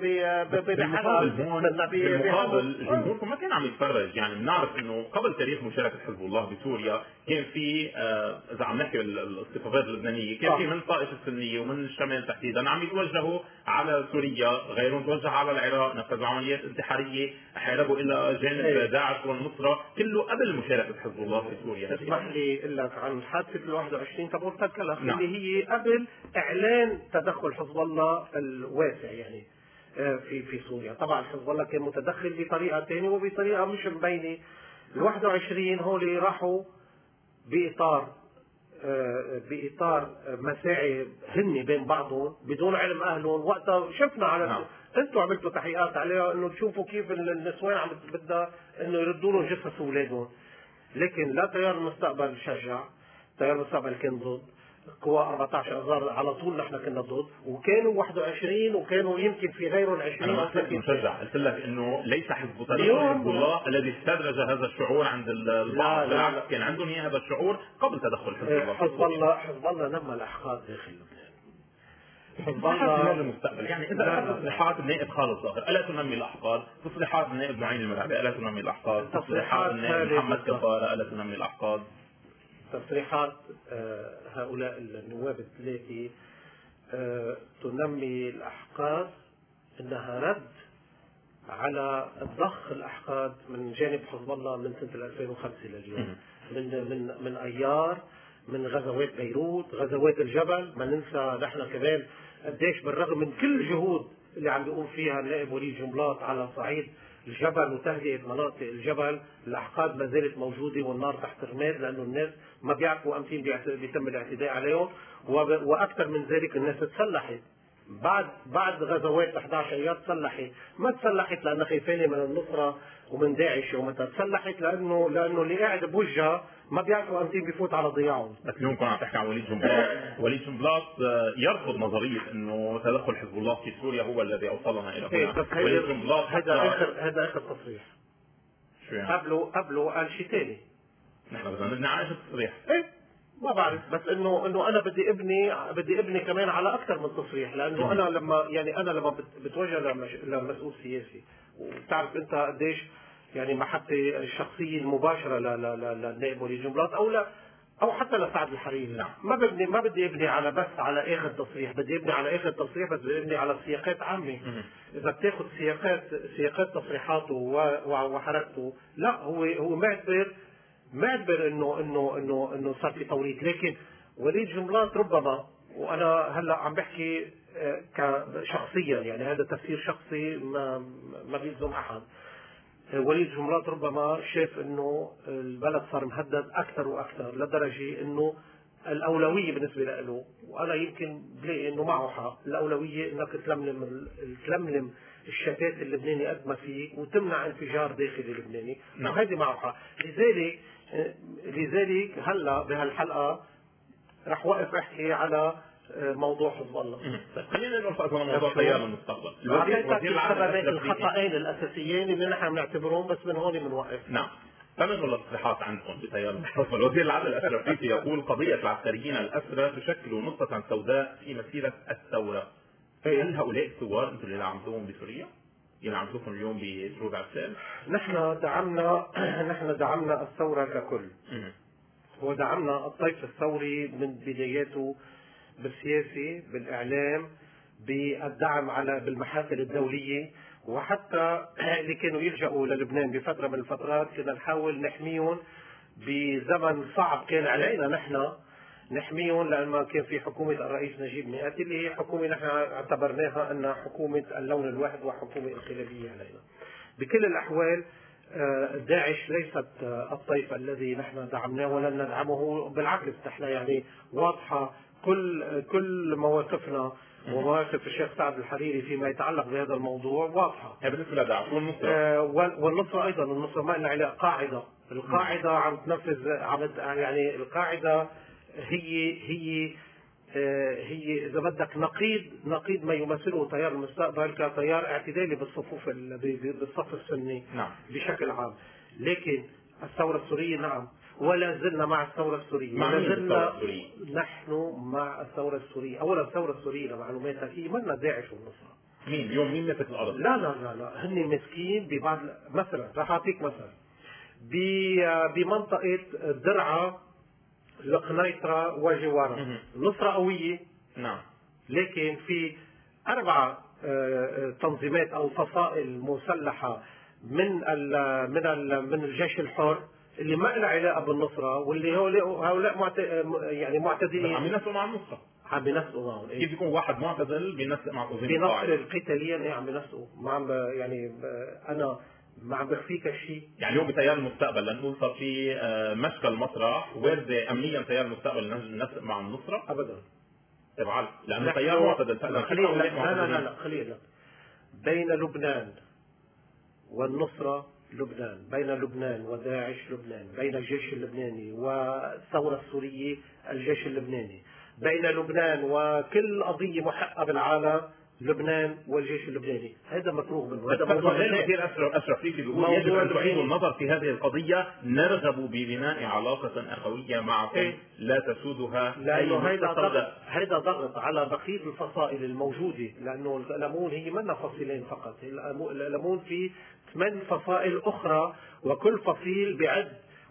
بحلب. بالمقابل جمهوركم ما كان عم يتفرج، يعني بنعرف انه قبل تاريخ مشاركه حزب الله بسوريا كان في آه اذا عم نحكي الاصطفافات اللبنانيه كان في من طائفه السنيه ومن الشمال تحديدا عم يتوجهوا على سوريا، غيرهم توجه على العراق، نفذوا عمليات انتحاريه، حاربوا الى جانب داعش والنصره، كله قبل مشاركه حزب الله في سوريا. اسمح لي اقول لك عن حادثه ال واحد وعشرين تبور تكلف اللي هي قبل اعلان تدخل حزب الله الواسع يعني في في سوريا. طبعا حزب الله كان متدخل بطريقه ثانيه وبطريقه مش مبينه. ال واحد وعشرين هول راحوا باطار باطار مساعي هن بين بعضهم بدون علم اهلهم. وقتها شفنا على نعم. انتم عملتوا تحقيقات عليها انه تشوفوا كيف النسوان عم بدها انه يردوا لهم جثث اولادهم، لكن لا تيار المستقبل شجع، تيار المستقبل كان ضد، قوى أربعة عشر اذار على طول نحن كنا ضد، وكانوا واحد وعشرين وكانوا يمكن في غيرهم عشرين او ثلاثين. مشجع قلت لك انه ليس حزب حزب الله الذي استدرج هذا الشعور عند البعض، بالعكس كان عندهم هذا الشعور قبل تدخل حزب الله. حزب الله حزب الله نمى الاحقاد داخل لبنان. حزب الله المستقبل، يعني اذا اخذت تصريحات النائب خالد ظاهر الا تنمي الاحقاد، تصريحات النائب معين المرعبي الا تنمي الاحقاد، تصريحات النائب محمد كفاره الا تنمي الاحقاد. تصريحات هؤلاء النواب الثلاثه تنمي الاحقاد، انها رد على ضخ الاحقاد من جانب حزب الله من سنه ألفين وخمسة لليوم، من من من ايار، من غزوات بيروت، غزوات الجبل. ما ننسى نحن كمان قديش بالرغم من كل الجهود اللي عم بيقوم فيها النائب وليد جنبلاط على صعيد الجبل وتهدئه مناطق الجبل، الاحقاد ما زالت موجوده والنار تحت رماد، لانه الناس ما بيعرفوا امتى بيتم الاعتداء عليهم، واكثر من ذلك الناس تسلحت بعد بعد غزوات أحد عشر ايار. تسلحت، ما تسلحت لانها خايفانه من النصره ومن داعش، ومتى تسلحت لانه لانه اللي قاعد بوجهها ما بيعرفوا امتى بيفوت على ضياعهم. بس اليوم كنا عم تحكي عن وليد جنبلاط، وليد جنبلاط يرفض نظريه انه تدخل حزب الله في سوريا هو الذي اوصلنا الى هنا. بس وليد جنبلاط هذا اخر هذا اخر تصريح. شو يعني؟ قبله قبله قال شيء ثاني. نحن بدنا نبني على ايش التصريح؟ ايه ما بعرف، بس انه انه انا بدي ابني بدي ابني كمان على اكثر من تصريح، لانه انا لما يعني انا لما بتوجه لمسؤول سياسي، وبتعرف انت قديش يعني محبتي الشخصيه المباشره للنائب وليد جنبلاط او لا او حتى لسعد الحريري. نعم. ما بدي ما بدي ابني على بس على اخر تصريح، بدي ابني على اخر تصريح، بس بدي ابني على سياقات عامه. اذا بتاخذ سياقات سياقات تصريحاته وحركته، لا هو هو معتبر معتبر انه انه انه انه صار في توريط. لكن وليد جنبلاط ربما، وانا هلا عم بحكي كشخصيا يعني هذا تفسير شخصي ما ما بيلزم احد، وليد جنبلاط ربما شاف انه البلد صار مهدد اكثر واكثر لدرجه انه الاولويه بالنسبه له، وانا يمكن بلاقي انه معه حق، الاولويه انك تلملم تلملم الشتات اللبناني قد ما فيه وتمنع انفجار داخلي لبناني، وهذه معه حق. لذلك لذلك هلا بهالحلقه رح وقف احكي على موضوع حزب الله. خلينا نرفع على موضوع تيار المستقبل. السببين الخطأين الاساسيين اللي نحن بنعتبرهم، بس من هون بنوقف. نعم. فمن التصريحات عندكم بتيار المستقبل؟ وزير العدل الاشرفي يقول قضيه العسكريين الاسرى تشكل نقطه سوداء في مسيره الثوره. هل هؤلاء الثوار انتم اللي دعمتوهم بسوريا؟ اللي عملتوهم اليوم بشروق عسال؟ نحن دعمنا نحن دعمنا الثوره ككل. ودعمنا الطيف الثوري من بداياته بالسياسي، بالاعلام، بالدعم على بالمحافل الدوليه، وحتى اللي كانوا يلجأوا للبنان بفتره من الفترات كنا نحاول نحميهم بزمن صعب كان علينا نحن نحميهم لما كان في حكومة الرئيس نجيب مئاتي اللي هي حكومة نحن اعتبرناها أنها حكومة اللون الواحد وحكومة انقلابية علينا. بكل الأحوال داعش ليست الطيف الذي نحن دعمناه ولن ندعمه، بالعكس نحن يعني واضحة كل كل مواقفنا ومواقف الشيخ سعد الحريري فيما يتعلق بهذا الموضوع واضحة. بالنسبة لداعش والنصرة آه والنصرة أيضا، النصرة ما لنا عليها قاعدة، القاعدة عم تنفذ عم يعني القاعدة هي هي آه هي إذا بدك نقيض نقيض ما يمثله تيار المستقبل كتيار اعتدالي بالصفوف بالصف السني نعم. بشكل عام. لكن الثورة السورية نعم ولا زلنا مع الثورة السورية، مع ولا زلنا السورية؟ نحن مع الثورة السورية. أولا الثورة السورية لمعلوماتك هي منا داعش والنصرة. مين اليوم مين مسك الأرض؟ لا لا لا لا هن مسكين ببعض. مثلا رح أعطيك مثلا بمنطقة درعا القنيطرة وجوارها النصرة قوية نعم، لكن في أربع تنظيمات أو فصائل مسلحة من ال من ال من الجيش الحر اللي ما لها علاقة بالنصرة، واللي هؤلاء معت... يعني معتدلين عم ينسقوا مع النصرة. عم ينسقوا معهم. كيف يكون واحد معتزل بينسق مع تنظيم القاعدة؟ بنصر قتاليا ايه عم ينسقوا، ما عم يعني أنا ما عم بخفيك شيء. يعني اليوم بتيار المستقبل لنقول صار في مشكل مسرح وارد امنيا تيار المستقبل ننسق مع النصرة؟ ابدا. طبعا لانه تيار معتدل فعلا. خلينا لا لا لا, لا. خلينا بين لبنان والنصرة لبنان، بين لبنان وداعش لبنان، بين الجيش اللبناني والثورة السورية الجيش اللبناني، بين لبنان وكل قضية محقة بالعالم لبنان والجيش اللبناني. هذا مفروغ منه. هذا موضوع كثير اشرف اشرف فيك بيقول يجب ان تعيدوا النظر في هذه القضيه، نرغب ببناء علاقه اخويه معكم إيه؟ لا تسودها. لانه هذا ضغط هذا ضغط على بقيه الفصائل الموجوده، لانه الألمون هي منا فصيلين فقط، الألمون في ثمان فصائل اخرى وكل فصيل بعد،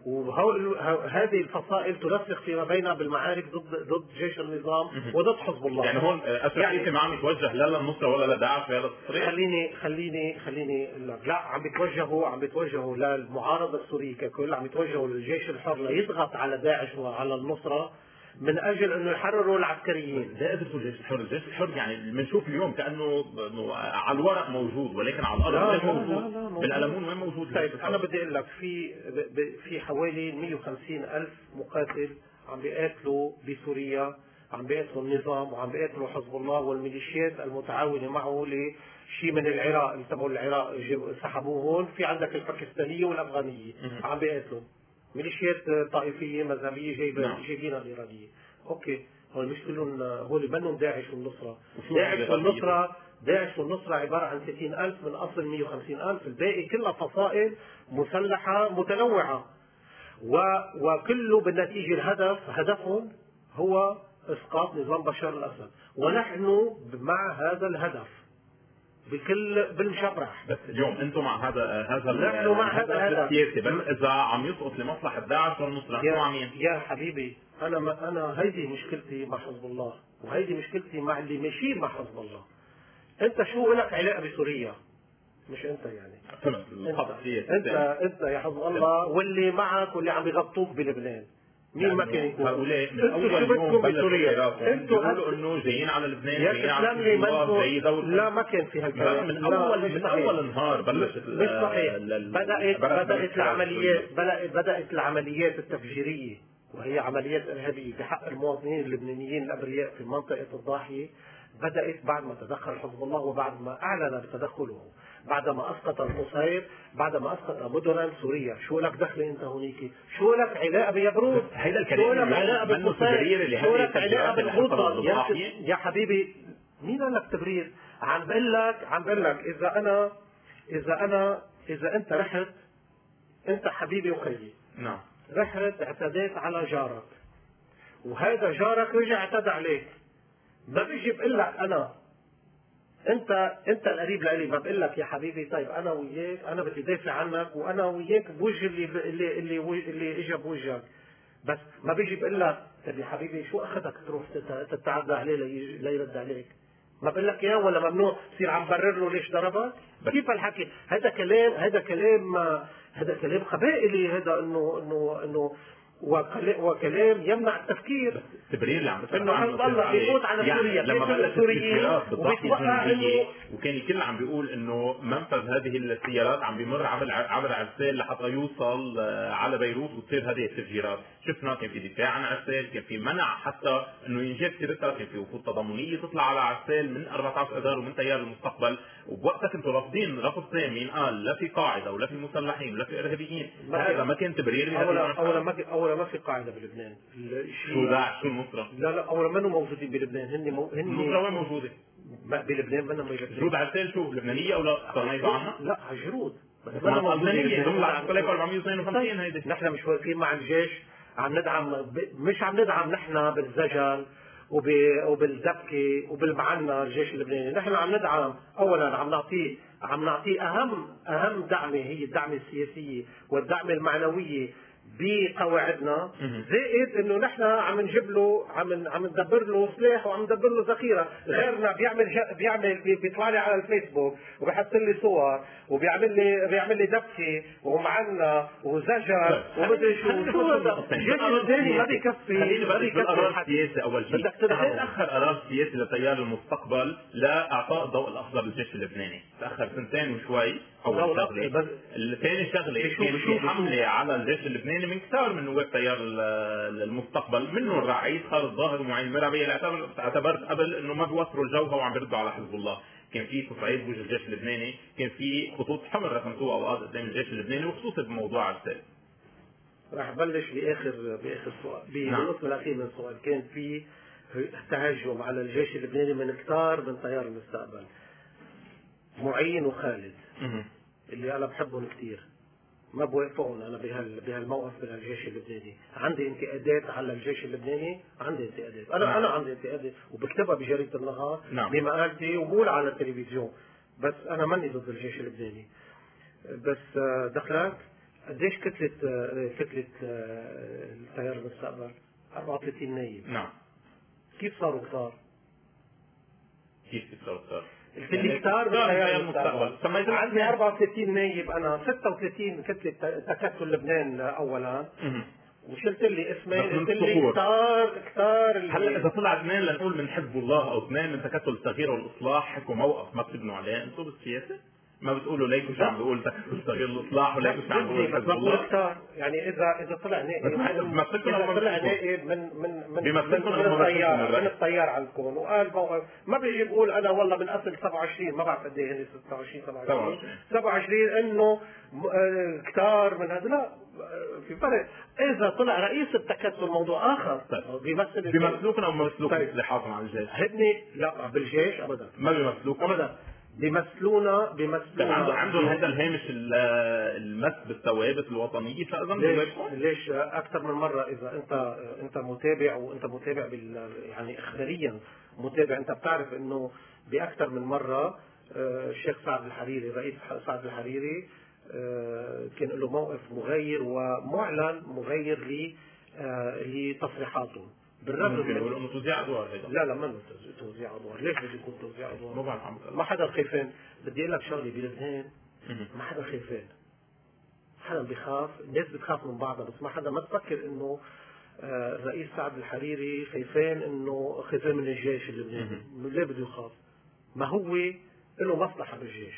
وهذه الفصائل ترسخ فيما بينها بالمعارك ضد ضد جيش النظام وضد حزب الله. يعني هون يعني ما عم يتوجه لا للنصرة ولا لداعش في هذا التصريح. خليني خليني خليني لا عم بيتوجهوا عم بيتوجهوا للمعارضة السورية ككل، عم يتوجهوا للجيش الحر ليضغط على داعش وعلى النصرة من اجل انه يحرروا العسكريين. لا ادرسوا الجيش الحر، الجيش الحر يعني بنشوف اليوم كانه على الورق موجود ولكن على الارض غير موجود. بالألمون وين موجود؟ طيب انا بدي اقول لك في في حوالي مئة وخمسين ألف مقاتل عم بيقاتلوا بسوريا، عم بيقاتلوا النظام وعم بيقاتلوا حزب الله والميليشيات المتعاونه معه لشيء من العراق اللي تبعوا العراق سحبوه هون. في عندك الباكستانيه والافغانيه عم بيقاتلوا ميليشيات طائفيه مذهبيه جايبه جايبينها الايرانيه. اوكي هول مش كلهم هول منهم داعش والنصره. داعش والنصره داعش والنصره عباره عن ستين ألف من اصل مئة وخمسين ألف، الباقي كلها فصائل مسلحه متنوعه و... وكله بالنتيجه الهدف هدفهم هو اسقاط نظام بشار الاسد، ونحن مع هذا الهدف بكل بالمشبرح. بس اليوم انتم مع هذا هذا نحن مع هذا السياسي، بس اذا عم يسقط لمصلحه داعش والنصره انتم مع مين؟ يا حبيبي انا ما انا هيدي مشكلتي مع حزب الله، وهيدي مشكلتي مع اللي ماشيين مع حزب الله. انت شو لك علاقه بسوريا؟ مش انت يعني فهمت الخط السياسي. انت انت يا حزب الله واللي معك واللي عم يغطوك بلبنان. مين ما كان يكون هؤلاء من اول يوم بلشوا انتوا بيقولوا انه جايين على لبنان جايين على الله جاي دولة. لا ما كان في هالكلام من اول من اول نهار بلشت. مش صحيح. بدات بدات العمليات بدات بدات العمليات التفجيريه وهي عمليات ارهابيه بحق المواطنين اللبنانيين الابرياء في منطقه الضاحيه. بدات بعد ما تدخل حزب الله وبعد ما اعلن بتدخله، بعد ما اسقط القصير، بعد ما اسقط مدنا سوريا. شو لك دخل انت هونيك؟ شو لك علاقه بيبرود؟ هيدا الكلام شو لك علاقه بالقصير؟ شو لك علاقه بالغوطه؟ يا, يا حبيبي مين قال لك تبرير؟ عم بقول لك عم بقول لك اذا انا اذا انا اذا انت رحت انت حبيبي وخيي نعم رحت اعتديت على جارك وهذا جارك رجع اعتدى عليك، ما بيجي بقول لك انا انت انت القريب لإلي، ما بقول لك يا حبيبي طيب انا وياك انا بدي دافع عنك وانا وياك بوجه اللي اللي اللي, اللي اجى بوجهك، بس ما بيجي بقول لك طيب يا حبيبي شو اخذك تروح تتعدى عليه ليرد عليك؟ ما بقول لك اياه ولا ممنوع تصير عم برر له ليش ضربك؟ كيف الحكي؟ هذا كلام هذا كلام هذا كلام قبائلي، هذا انه انه انه وكلام يمنع التفكير. تبرير اللي عم انه حزب الله بيموت على سوريا، يعني لما بلشت السيارات وبيتوقع انه وكان الكل عم بيقول انه منفذ هذه السيارات عم بيمر عبر عبر عرسال لحتى يوصل على بيروت وتصير هذه التفجيرات، شفنا كان في دفاع عن عرسال، كان في منع حتى انه ينجاب سيرتها، كان في وفود تضامنيه تطلع على عرسال من أربعة عشر اذار ومن تيار المستقبل، وبوقتها كنتوا رافضين رفض تام قال لا في قاعده ولا في مسلحين ولا في ارهابيين، ما, ما كان تبرير. اولا اولا ما اولا ما في قاعده بلبنان. شو داعش شو النصره؟ لا لا اولا ما موجودين بلبنان، هن مو... هن النصره وين موجوده؟ بلبنان ما بلبنان. جنود عرسال شو لبنانيه ولا صنايعيه عنها؟ لا جنود بس ما لبنانيه ضمن ألف وأربعمية واثنين وخمسين. هيدي نحن مش واقفين مع الجيش، عم ندعم ب... مش عم ندعم نحن بالزجل وب... وبالدبكه وبالمعنى الجيش اللبناني، نحن عم ندعم اولا عم نعطيه عم نعطيه اهم اهم دعمه هي الدعمه السياسيه والدعمه المعنويه بقواعدنا، زائد انه نحن عم نجيب له عم عم ندبر له سلاح وعم ندبر له ذخيره. غيرنا بيعمل بيعمل بيطلع لي على الفيسبوك وبيحط لي صور وبيعمل لي بيعمل لي دبكه ومعنا وزجر ومدري شو شو هذا الجيش اللبناني ما بيكفي. خليني بدي قرار سياسي اول شيء، بدك تاخر قرار سياسي لتيار المستقبل لاعطاء الضوء الاخضر للجيش اللبناني، تاخر سنتين وشوي. اول شغله، الثاني شغله كان في حمله على الجيش اللبناني من كثار من نواب تيار المستقبل، منه الرئيس خالد ظاهر ومعين مرعبي اللي اعتبرت قبل انه ما بيوصلوا الجوهه وعم بيردوا على حزب الله. كان في تصعيد بوجه الجيش اللبناني، كان في خطوط حمر رسمتوها اوقات قدام الجيش اللبناني وخصوصا بموضوع عرسال. راح بلش باخر باخر سؤال بالنصف الاخير من السؤال. كان في تهجم على الجيش اللبناني من كثار من تيار المستقبل، معين وخالد اللي انا بحبهم كثير، ما بوافقهم انا بهال بهالموقف من الجيش اللبناني. عندي انتقادات على الجيش اللبناني، عندي انتقادات انا نعم. انا عندي انتقادات وبكتبها بجريده النهار نعم. بمقالتي وبقول على التلفزيون، بس انا ماني ضد الجيش اللبناني. بس دخلك قديش كتله كتله التيار المستقبل؟ أربعة وثلاثين نايب. نعم. كيف صاروا كثار؟ كيف صاروا كثار؟ قلت لي كثار بالتيار المستقبل. عندي أربعة وثلاثين نايب انا، ستة وثلاثين كتله تكتل لبنان اولا، وشلت لي اسمين قلت لي كثار كثار. هلا اذا طلع اثنين لنقول من حزب الله او اثنين من تكتل التغيير والاصلاح حكوا موقف ما بتبنوا عليه انتم بالسياسه؟ ما بتقولوا ليكوا شو عم بيقول تكتل التغيير والاصلاح ولا شو عم بيقول حزب الله؟ كثار يعني اذا اذا طلع نائب اذا طلع نائب من من من من الطيار من الطيار عندكم وقال موقف، ما بيجي بقول انا والله من اصل سبعة وعشرين ما بعرف قد ايه هن ستة وعشرين سبعة وعشرين سبعة وعشرين انه كثار من هذا. لا في فرق. اذا طلع رئيس التكتل موضوع اخر بيمثل بيمثلوكنا او بيمثلوكم اللي حاكم على الجيش؟ هن لا بالجيش ابدا ما بيمثلوكم ابدا، بيمثلونا بيمثلونا عندهم عندهم هذا الهامش المس بالثوابت الوطنيه. فاذا ليش ليش اكثر من مره اذا انت انت متابع وانت متابع بال يعني اخباريا متابع، انت بتعرف انه باكثر من مره الشيخ سعد الحريري رئيس سعد الحريري كان له موقف مغير ومعلن مغير ل لتصريحاته. بالرغم من انه توزيع ادوار هيدا لا لا ما توزيع ادوار. ليش بده يكون توزيع ادوار؟ ما بعرف. ما حدا خايفان. بدي اقول لك شغله بلبنان ما حدا خايفان، حدا بيخاف. الناس بتخاف من بعضها بس ما حدا ما تفكر انه الرئيس سعد الحريري خايفان انه خايفان من الجيش اللبناني. ليه بده يخاف؟ ما هو له مصلحه بالجيش،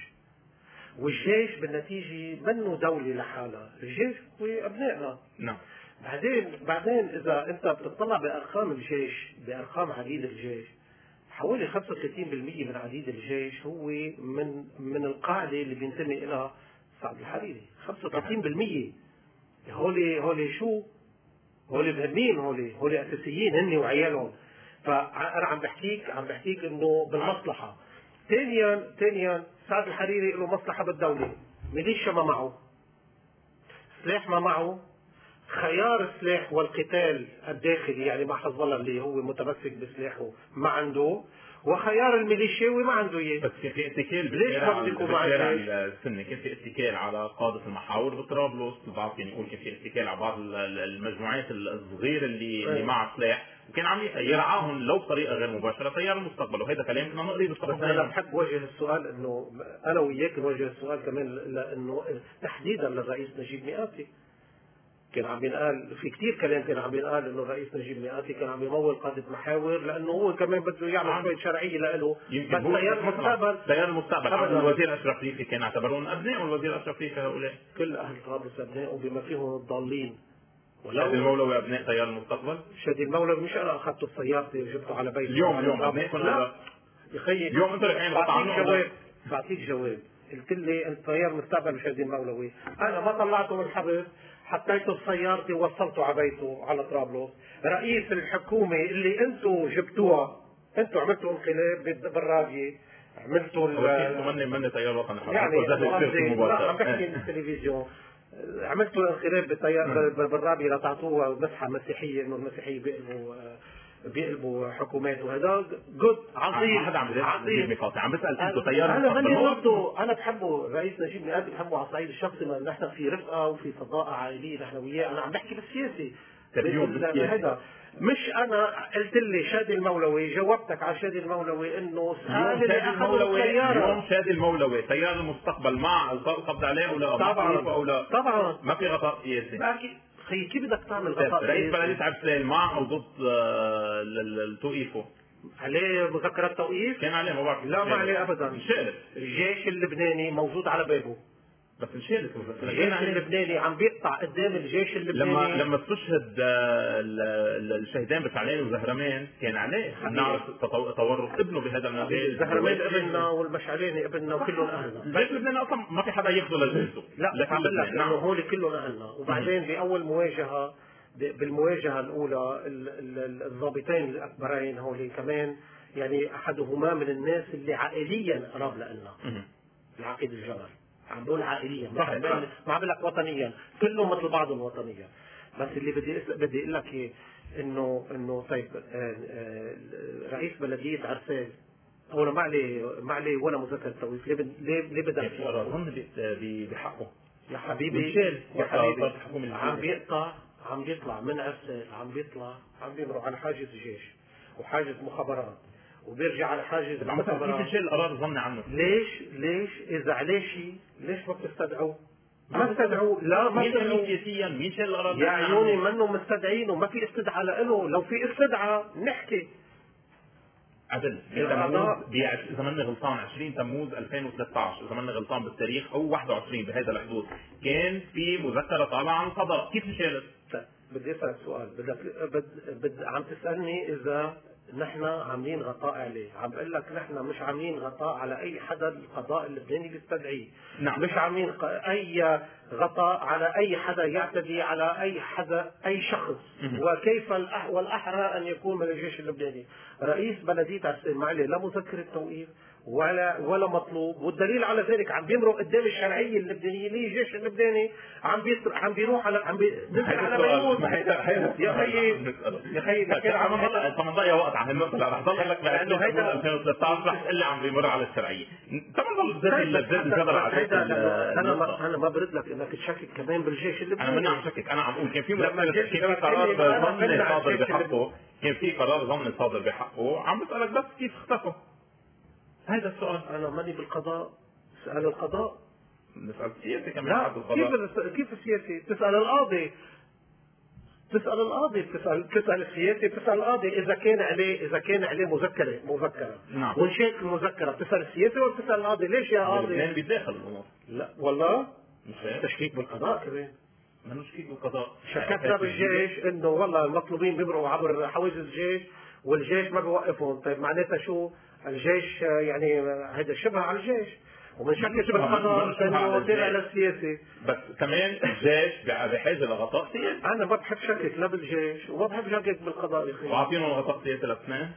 والجيش بالنتيجه منه دوله لحالها، الجيش هو ابنائنا. نعم. بعدين بعدين اذا انت بتطلع بارقام الجيش بارقام عديد الجيش، حوالي خمسة وثلاثين بالمئة من عديد الجيش هو من من القاعده اللي بينتمي الى سعد الحريري. خمسة وثلاثين بالمئة هولي هولي شو؟ هولي مهمين، هولي هولي اساسيين هن وعيالهم. فانا عم بحكيك عم بحكيك انه بالمصلحه. ثانيا ثانيا سعد الحريري له مصلحه بالدوله، ميليشيا ما معه، سلاح ما معه، خيار السلاح والقتال الداخلي يعني مع حزب الله اللي هو متمسك بسلاحه ما عنده، وخيار الميليشياوي ما عنده اياه. بس كان في اتكال ليش ما بده يكون مع الجيش؟ السنه كان في اتكال على قاده المحاور بطرابلس، البعض كان يقول كان في اتكال على بعض المجموعات الصغيره اللي اللي معها سلاح، وكان عم يرعاهم لو بطريقه غير مباشره تيار المستقبل، وهذا كلام كنا نقريه بالصفحه. انا بحب وجه السؤال انه انا وياك نوجه السؤال كمان لانه تحديدا للرئيس نجيب مئاتي. كان عم ينقال في كثير كلام، كان عم ينقال انه الرئيس نجيب ميقاتي كان عم يمول قاده محاور لانه هو كمان بده يعمل شويه شرعيه له. بس تيار المستقبل تيار المستقبل الوزير اشرف ريفي كان يعتبرون ابناء الوزير اشرف ريفي هؤلاء كل اهل طرابلس ابنائه بما فيهم الضالين. شادي المولوي ابناء تيار المستقبل. شادي المولوي مش انا اخذته بسيارتي وجبته على بيتي اليوم اليوم ابنائكم هذا يا خيي. اليوم انت الحين بعطيك جواب بعطيك جواب قلت لي انت تيار مستقبل وشادي المولوي، انا ما طلعته من الحبس، حطيته بسيارتي ووصلته على بيته على طرابلس. رئيس الحكومه اللي انتم جبتوها، انتم عملتوا انقلاب بالراديو، عملتوا من من تيار وطني يعني لا عم بحكي التلفزيون، عملتوا الانقلاب بالرابيه لتعطوها مسحه مسيحيه انه المسيحيه بيقلبوا بيقلبوا حكومات، وهذا جود عظيم. هذا عم عظيم عم بسال انتم تيار انا ماني ضده، انا بحبه الرئيس نجيب ميقاتي بحبه على الصعيد الشخصي، ما نحن في رفقه وفي صداقه عائليه نحن وياه. انا عم بحكي بالسياسي هذا مش انا. قلت لي شادي المولوي، جاوبتك على شادي المولوي انه سال اللي اخذوا السياره. اليوم شادي المولوي تيار المستقبل مع القاء القبض عليه ولا طبعا او لا؟ طبعا ما في غطاء سياسي. خي كيف بدك تعمل غطاء سياسي؟ رئيس بلدية عبسليل مع او ضد توقيفه؟ عليه مذكرات توقيف؟ كان عليه ما بعرف. لا ما عليه ابدا. انشالت. الجيش اللبناني موجود على بابه بس انشالت. الجيش اللبناني عم بيقطع قدام الجيش اللبناني. لما لما استشهد الشهيدان بشعلان وزهرمان كان عليه نعرف تورط ابنه بهذا المجال. زهرمان ابننا والمشعلاني ابننا وكلهم اهلنا. ليش لبنان اصلا ما في حدا ياخذه لجهته؟ لا عم بقول لك انه هول كلهم اهلنا. وبعدين باول مواجهه بالمواجهه الاولى الضابطين الاكبرين هول كمان يعني احدهما من الناس اللي عائليا قراب لنا، العقيد الجبل. عم بقول عائليا ما عم بقول لك وطنيا، كلهم مثل بعضهم وطنيا. بس اللي بدي بدي اقول لك ايه انه انه طيب رئيس بلديه عرسال هو ما عليه ما عليه ولا مذكره توقيف، ليه ليه ليه بدك اظن بحقه يا حبيبي يا حبيبي عم بيقطع عم بيطلع من عرسال، عم بيطلع عم بيمرق على حاجز جيش وحاجز مخابرات وبيرجع على حاجز المخابرات. كيف شيء القرار ظني عنه؟ ليش ليش اذا عليه شيء ليش ما بتستدعوه؟ ما استدعوه. لا ما استدعوه سياسيا. مين شال القرار؟ يا عيوني منه مستدعين وما في استدعاء له. لو في استدعاء نحكي عدل اذا ماني غلطان عشرين تموز ألفين وثلاثة عشر اذا ماني غلطان بالتاريخ او واحد وعشرين بهذا الحدود كان في مذكره طالعه عن القضاء. كيف انشالت؟ بدي اسالك سؤال. بدك بد... بد... عم تسالني اذا نحن عاملين غطاء عليه. عم بقول لك نحن مش عاملين غطاء على اي حدا القضاء اللبناني بيستدعيه. نعم. مش عاملين اي غطاء على اي حدا يعتدي على اي حدا اي شخص. وكيف الأح... والاحرى ان يكون من الجيش اللبناني. رئيس بلديه عرسال ما عليه لا مذكره توقيف ولا ولا مطلوب، والدليل على ذلك عم بيمرق قدام الشرعيه اللبنانيه اللي الجيش اللبناني عم بيسر عم بيروح على عم بينزل على بيروت. يا خيي يا خيي لكن عم طبعا ضيع وقت على هالنقطه. رح ضل لك لانه هيدا ألفين وثلاثة عشر رح تقول لي عم بيمر على الشرعيه. طبعا ضل الجدل على هيدا. انا ما انا ما برد لك انك تشكك كمان بالجيش اللبناني. انا ماني عم شكك. انا عم اقول كان في كان في قرار ضمني صادر بحقه كان في قرار ضمني صادر بحقه. عم بسالك بس كيف اختفوا؟ هذا السؤال. انا ماني بالقضاء. اسال القضاء. نسال السياسي كمان. لا كيف كيف السياسي؟ تسال القاضي. تسال القاضي بتسال تسال السياسي بتسال القاضي اذا كان عليه اذا كان عليه مذكره مذكره. نعم. وانشاك المذكره بتسال السياسي ولا بتسال القاضي؟ ليش يا قاضي؟ الاثنين بيتداخل الامور. لا والله تشكيك بالقضاء كمان. ما تشكيك بالقضاء. شككنا بالجيش انه والله المطلوبين بيمرقوا عبر حواجز الجيش والجيش ما بيوقفهم. طيب معناتها شو؟ الجيش يعني هذا شبه على الجيش وبنشكك بالقضاء انه طلع للسياسي. بس كمان الجيش بحاجه لغطاء سياسي. انا ما بحب شكك لا بالجيش وما بحب شكك بالقضاء يا اخي. واعطينهم غطاء سياسي لسنين.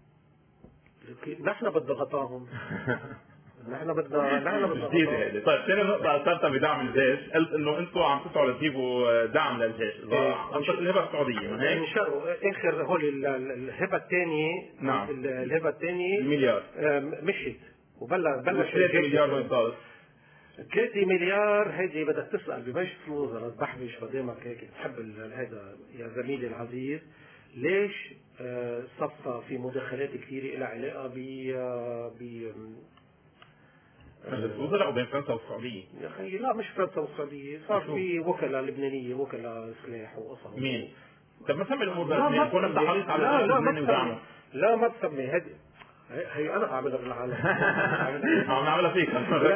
نحن بدنا غطاهم. نحن بدنا نحن بدنا جديد هذه. طيب ثاني نقطة أثرتها بدعم الجيش، قلت إنه أنتم عم تسعوا لتجيبوا دعم للجيش، عم تسعوا الهبة السعودية من هيك؟ آخر هول الهبة الثانية. نعم. الهبة الثانية المليار مشيت وبلش بلش ثلاثة مليار وين صارت؟ ثلاثة مليار هيدي بدك تسأل بمجلس الوزراء بحبش قدامك هيك تحب هذا يا زميلي العزيز ليش صفى في مداخلات كثيرة لها علاقة ب ب مجلس الوزراء وبين فرنسا والسعوديه. يا اخي لا مش فرنسا والسعوديه، صار في وكلاء لبنانيه وكلاء سلاح وقصص. مين؟ طب ما سمي الامور بس كون انت حريص على لا لا ما تسمي. لا ما تسمي هدي هي انا بعملها بالعالم. عم نعملها فيك.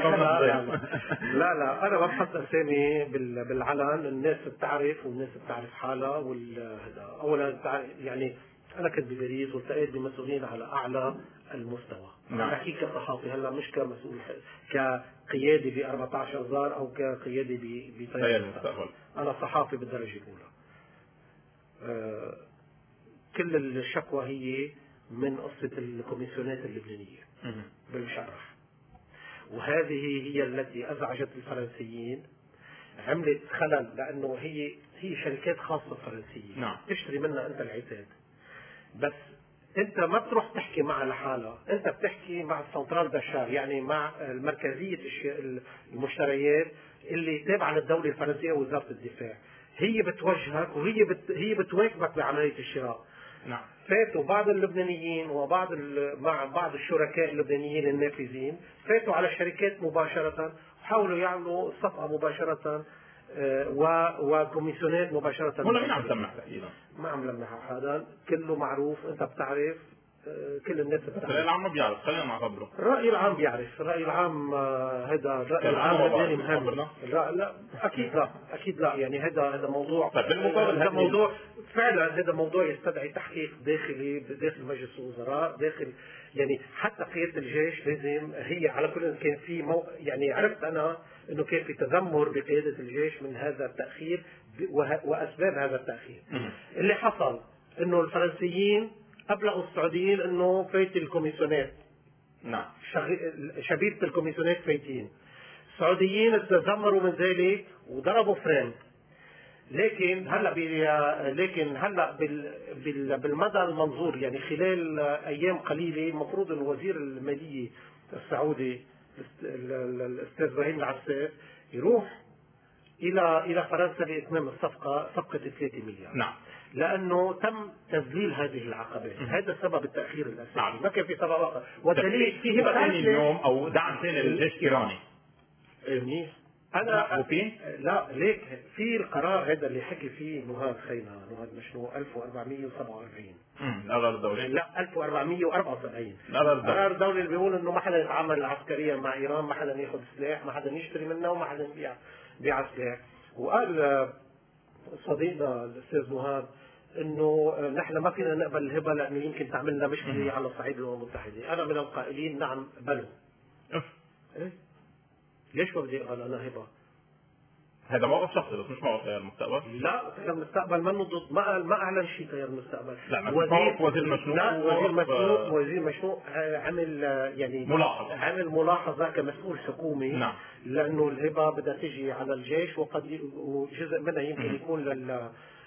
لا لا انا ببحث اسامي بالعلن، الناس بتعرف والناس بتعرف حالها وال اولا يعني انا كنت بباريس والتقيت بمسؤولين على اعلى المستوى. نعم. بحكي كصحافي هلا مش كمسؤول كقيادي ب أربعة عشر زار او كقيادي بطيار المستقبل. انا صحافي بالدرجه الاولى. أه كل الشكوى هي من قصة الكوميسيونات اللبنانية بالمشرح، وهذه هي التي أزعجت الفرنسيين، عملت خلل لأنه هي هي شركات خاصة فرنسية. نعم. تشتري منها أنت العتاد، بس أنت ما بتروح تحكي معها لحالها، أنت بتحكي مع السنترال داشار، يعني مع المركزية المشتريات اللي تابعة للدولة الفرنسية ووزارة الدفاع. هي بتوجهك وهي بت... هي بتواكبك بعملية الشراء. نعم. فاتوا بعض اللبنانيين وبعض مع بعض الشركاء اللبنانيين النافذين فاتوا على الشركات مباشرة وحاولوا يعملوا صفقة مباشرة وكوميسيونات مباشرة. ولا مين عم تلمح تقريبا؟ ما عم لمح حدا، كله معروف، انت بتعرف، كل الناس بتعرف. الرأي العام ما بيعرف، خلينا نعتبره. الرأي العام بيعرف، الرأي العام هذا الرأي العام لبناني مهم. لا لا اكيد لا اكيد لا يعني هذا هذا موضوع. طيب بالمقابل هذا موضوع فعلا، هذا موضوع يستدعي تحقيق داخلي داخل مجلس الوزراء، داخل يعني حتى قيادة الجيش لازم هي على كل. كان في مو يعني عرفت انا انه كان في تذمر بقيادة الجيش من هذا التأخير واسباب هذا التأخير. اللي حصل انه الفرنسيين ابلغوا السعوديين انه فايت الكوميسيونات. نعم. شبيبة الكوميسيونات فايتين. السعوديين تذمروا من ذلك وضربوا فريم. لكن هلا لكن هلا بال... بال... بالمدى المنظور يعني خلال ايام قليله المفروض انه وزير الماليه السعودي الاستاذ ابراهيم العساف يروح الى الى فرنسا لاتمام الصفقه، صفقه ثلاثة مليار. نعم. لانه تم تذليل هذه العقبات، هذا سبب التاخير الاساسي. نعم. ما كان في سبب اخر، والدليل في هبه ثانيه اليوم او دعم ثاني للجيش الايراني. منيح. انا وفي لا ليك في القرار هذا اللي حكي فيه نهاد خينا، نهاد مشنو ألف وأربعمئة وسبعة وأربعين. امم قرار دولي. لا ألف وأربعمئة وأربعة وسبعين. قرار دولي اللي بيقول انه ما حدا يتعامل عسكريا مع ايران، ما حدا ياخذ سلاح، ما حدا يشتري منها، وما حدا يبيع بيع سلاح. وقال صديقنا الاستاذ نهاد انه نحن ما فينا نقبل الهبه لانه يمكن تعمل لنا مشكله على صعيد الامم المتحده. انا من القائلين نعم بلوا. إيه؟ ليش ما بدي اقبل انا هبه؟ هذا موقف شخصي بس مش موقف تيار المستقبل. لا تيار المستقبل ما ضد، ما ما اعلن شيء تيار المستقبل. لا وزير وزير مشروع. لا وزير مشروع وزير مشروع عمل يعني ملاحظه عمل ملاحظه كمسؤول حكومي. نعم. لانه الهبه بدها تجي على الجيش وقد وجزء منها يمكن يكون لل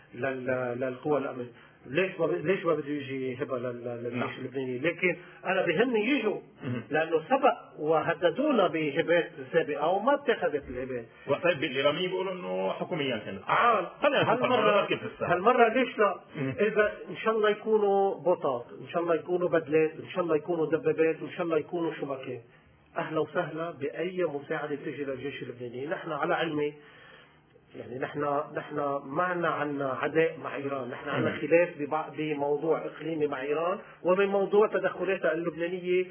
للقوى الامن. ليش ما ليش ما بده يجي هبه للجيش اللبناني؟ لكن انا بهمني يجوا لانه سبق وهددونا بهبات سابقه وما اتخذت الهبات. طيب بالايرانيين بيقولوا انه حكوميا كانت. عال هالمره هالمره ليش لا؟ اذا ان شاء الله يكونوا بوطات، ان شاء الله يكونوا بدلات، ان شاء الله يكونوا دبابات، وان شاء الله يكونوا شبكات. اهلا وسهلا باي مساعده تجي للجيش اللبناني. نحن على علمي يعني نحن نحن ما عندنا عنا عداء مع ايران، نحن عندنا خلاف بموضوع اقليمي مع ايران وبموضوع تدخلاتها اللبنانيه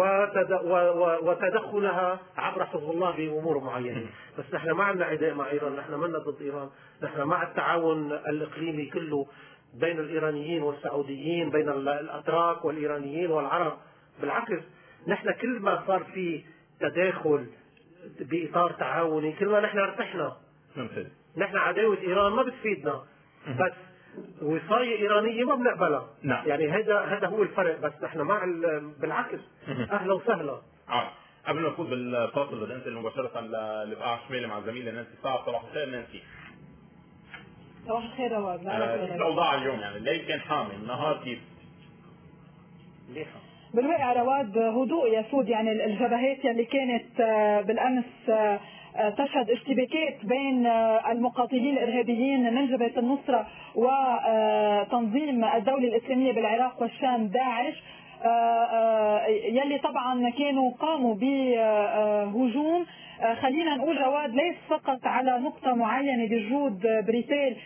وتدخلها عبر حزب الله بامور معينه، بس نحن ما عندنا عداء مع ايران، نحن منا ضد ايران، نحن مع التعاون الاقليمي كله بين الايرانيين والسعوديين، بين الاتراك والايرانيين والعرب. بالعكس نحن كل ما صار في تداخل باطار تعاوني كل ما نحن ارتحنا. ممتاز. نحن عداوة إيران ما بتفيدنا، بس وصاية إيرانية ما بنقبلها. نعم. يعني هذا هذا هو الفرق، بس نحن مع بالعكس أهلا وسهلا. آه. قبل ما نفوت بالفاصل بدي انتقل مباشرة للقاع الشمالي مع الزميلة نانسي صعب. صباح الخير نانسي. صباح الخير رواد. الأوضاع اليوم يعني الليل كان حامي، النهار كيف؟ منيحة. بالواقع رواد هدوء يسود، يعني الجبهات اللي كانت بالأمس تشهد اشتباكات بين المقاتلين الارهابيين من جبهة النصرة وتنظيم الدولة الإسلامية بالعراق والشام داعش، يلي طبعا كانوا قاموا بهجوم خلينا نقول رواد ليس فقط على نقطة معينة بجهود بريتيل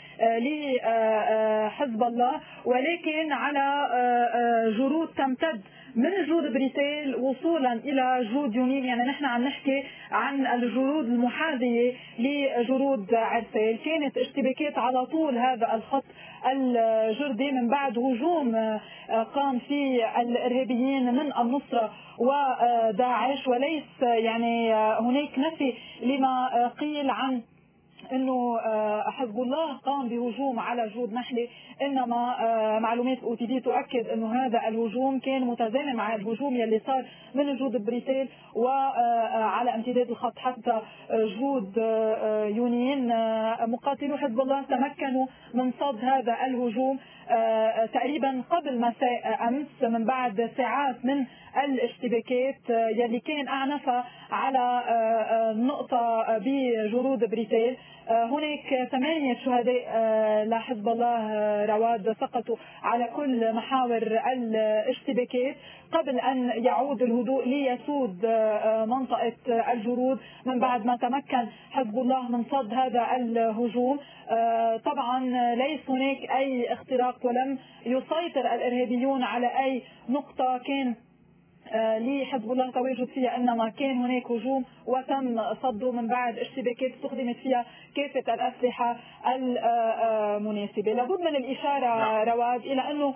لحزب الله، ولكن على جهود تمتد من جهود بريتيل وصولا الى جهود يونين. يعني نحن عم نحكي عن الجهود المحاذية لجهود عرسيل. كانت اشتباكات على طول هذا الخط الجردي من بعد هجوم قام فيه الارهابيين من النصرة وداعش، وليس يعني هناك نفي لما قيل عن انه حزب الله قام بهجوم على جهود نحله، انما معلومات او تي بي تؤكد انه هذا الهجوم كان متزامن مع الهجوم يلي صار من جهود بريتيل وعلى امتداد الخط حتى جهود يونين. مقاتلو حزب الله تمكنوا من صد هذا الهجوم تقريبا قبل مساء امس من بعد ساعات من الاشتباكات يلي كان اعنفها على نقطة بجنود بريتيل. هناك ثمانية شهداء لحزب الله رواد سقطوا على كل محاور الاشتباكات قبل أن يعود الهدوء ليسود منطقة الجرود من بعد ما تمكن حزب الله من صد هذا الهجوم. طبعا ليس هناك أي اختراق ولم يسيطر الإرهابيون على أي نقطة كان لحزب الله تواجد فيها، انما كان هناك هجوم وتم صده من بعد اشتباكات استخدمت فيها كافه الاسلحه المناسبه. لابد من الاشاره رواد الى انه